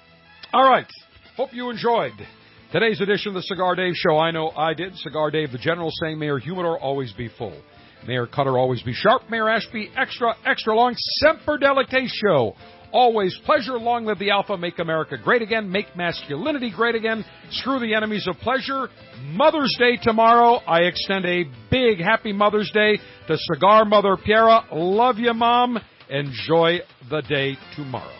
All right. Hope you enjoyed today's edition of the Cigar Dave Show. I know I did. Cigar Dave, the General, saying, may your humidor always be full. May your cutter always be sharp. May your ash be extra, extra long. Semper Delectatio. Always pleasure. Long live the Alpha. Make America great again. Make masculinity great again. Screw the enemies of pleasure. Mother's Day tomorrow. I extend a big happy Mother's Day to Cigar Mother Piera. Love you, Mom. Enjoy the day tomorrow.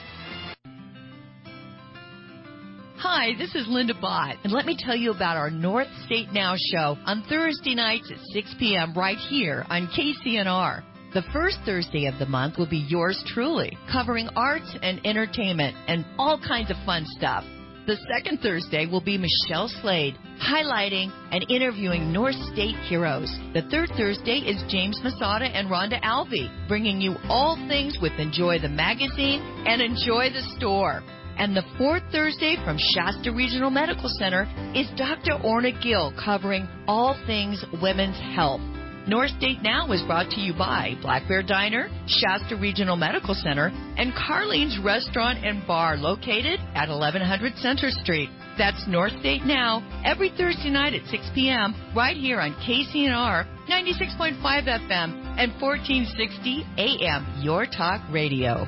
Hi, this is Linda Bott, and let me tell you about our North State Now show on Thursday nights at six p.m. right here on K C N R. The first Thursday of the month will be yours truly, covering arts and entertainment and all kinds of fun stuff. The second Thursday will be Michelle Slade, highlighting and interviewing North State heroes. The third Thursday is James Masada and Rhonda Alvey, bringing you all things with Enjoy the Magazine and Enjoy the Store. And the fourth Thursday from Shasta Regional Medical Center is Doctor Orna Gill, covering all things women's health. North State Now is brought to you by Black Bear Diner, Shasta Regional Medical Center, and Carlene's Restaurant and Bar located at eleven hundred Center Street. That's North State Now every Thursday night at six p.m. right here on K C N R ninety-six point five F M and fourteen sixty A M, Your Talk Radio.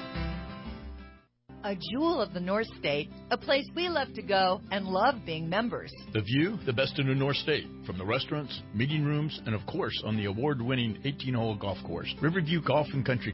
A jewel of the North State, a place we love to go and love being members. The view, the best in the North State, from the restaurants, meeting rooms, and of course on the award-winning eighteen-hole golf course. Riverview Golf and Country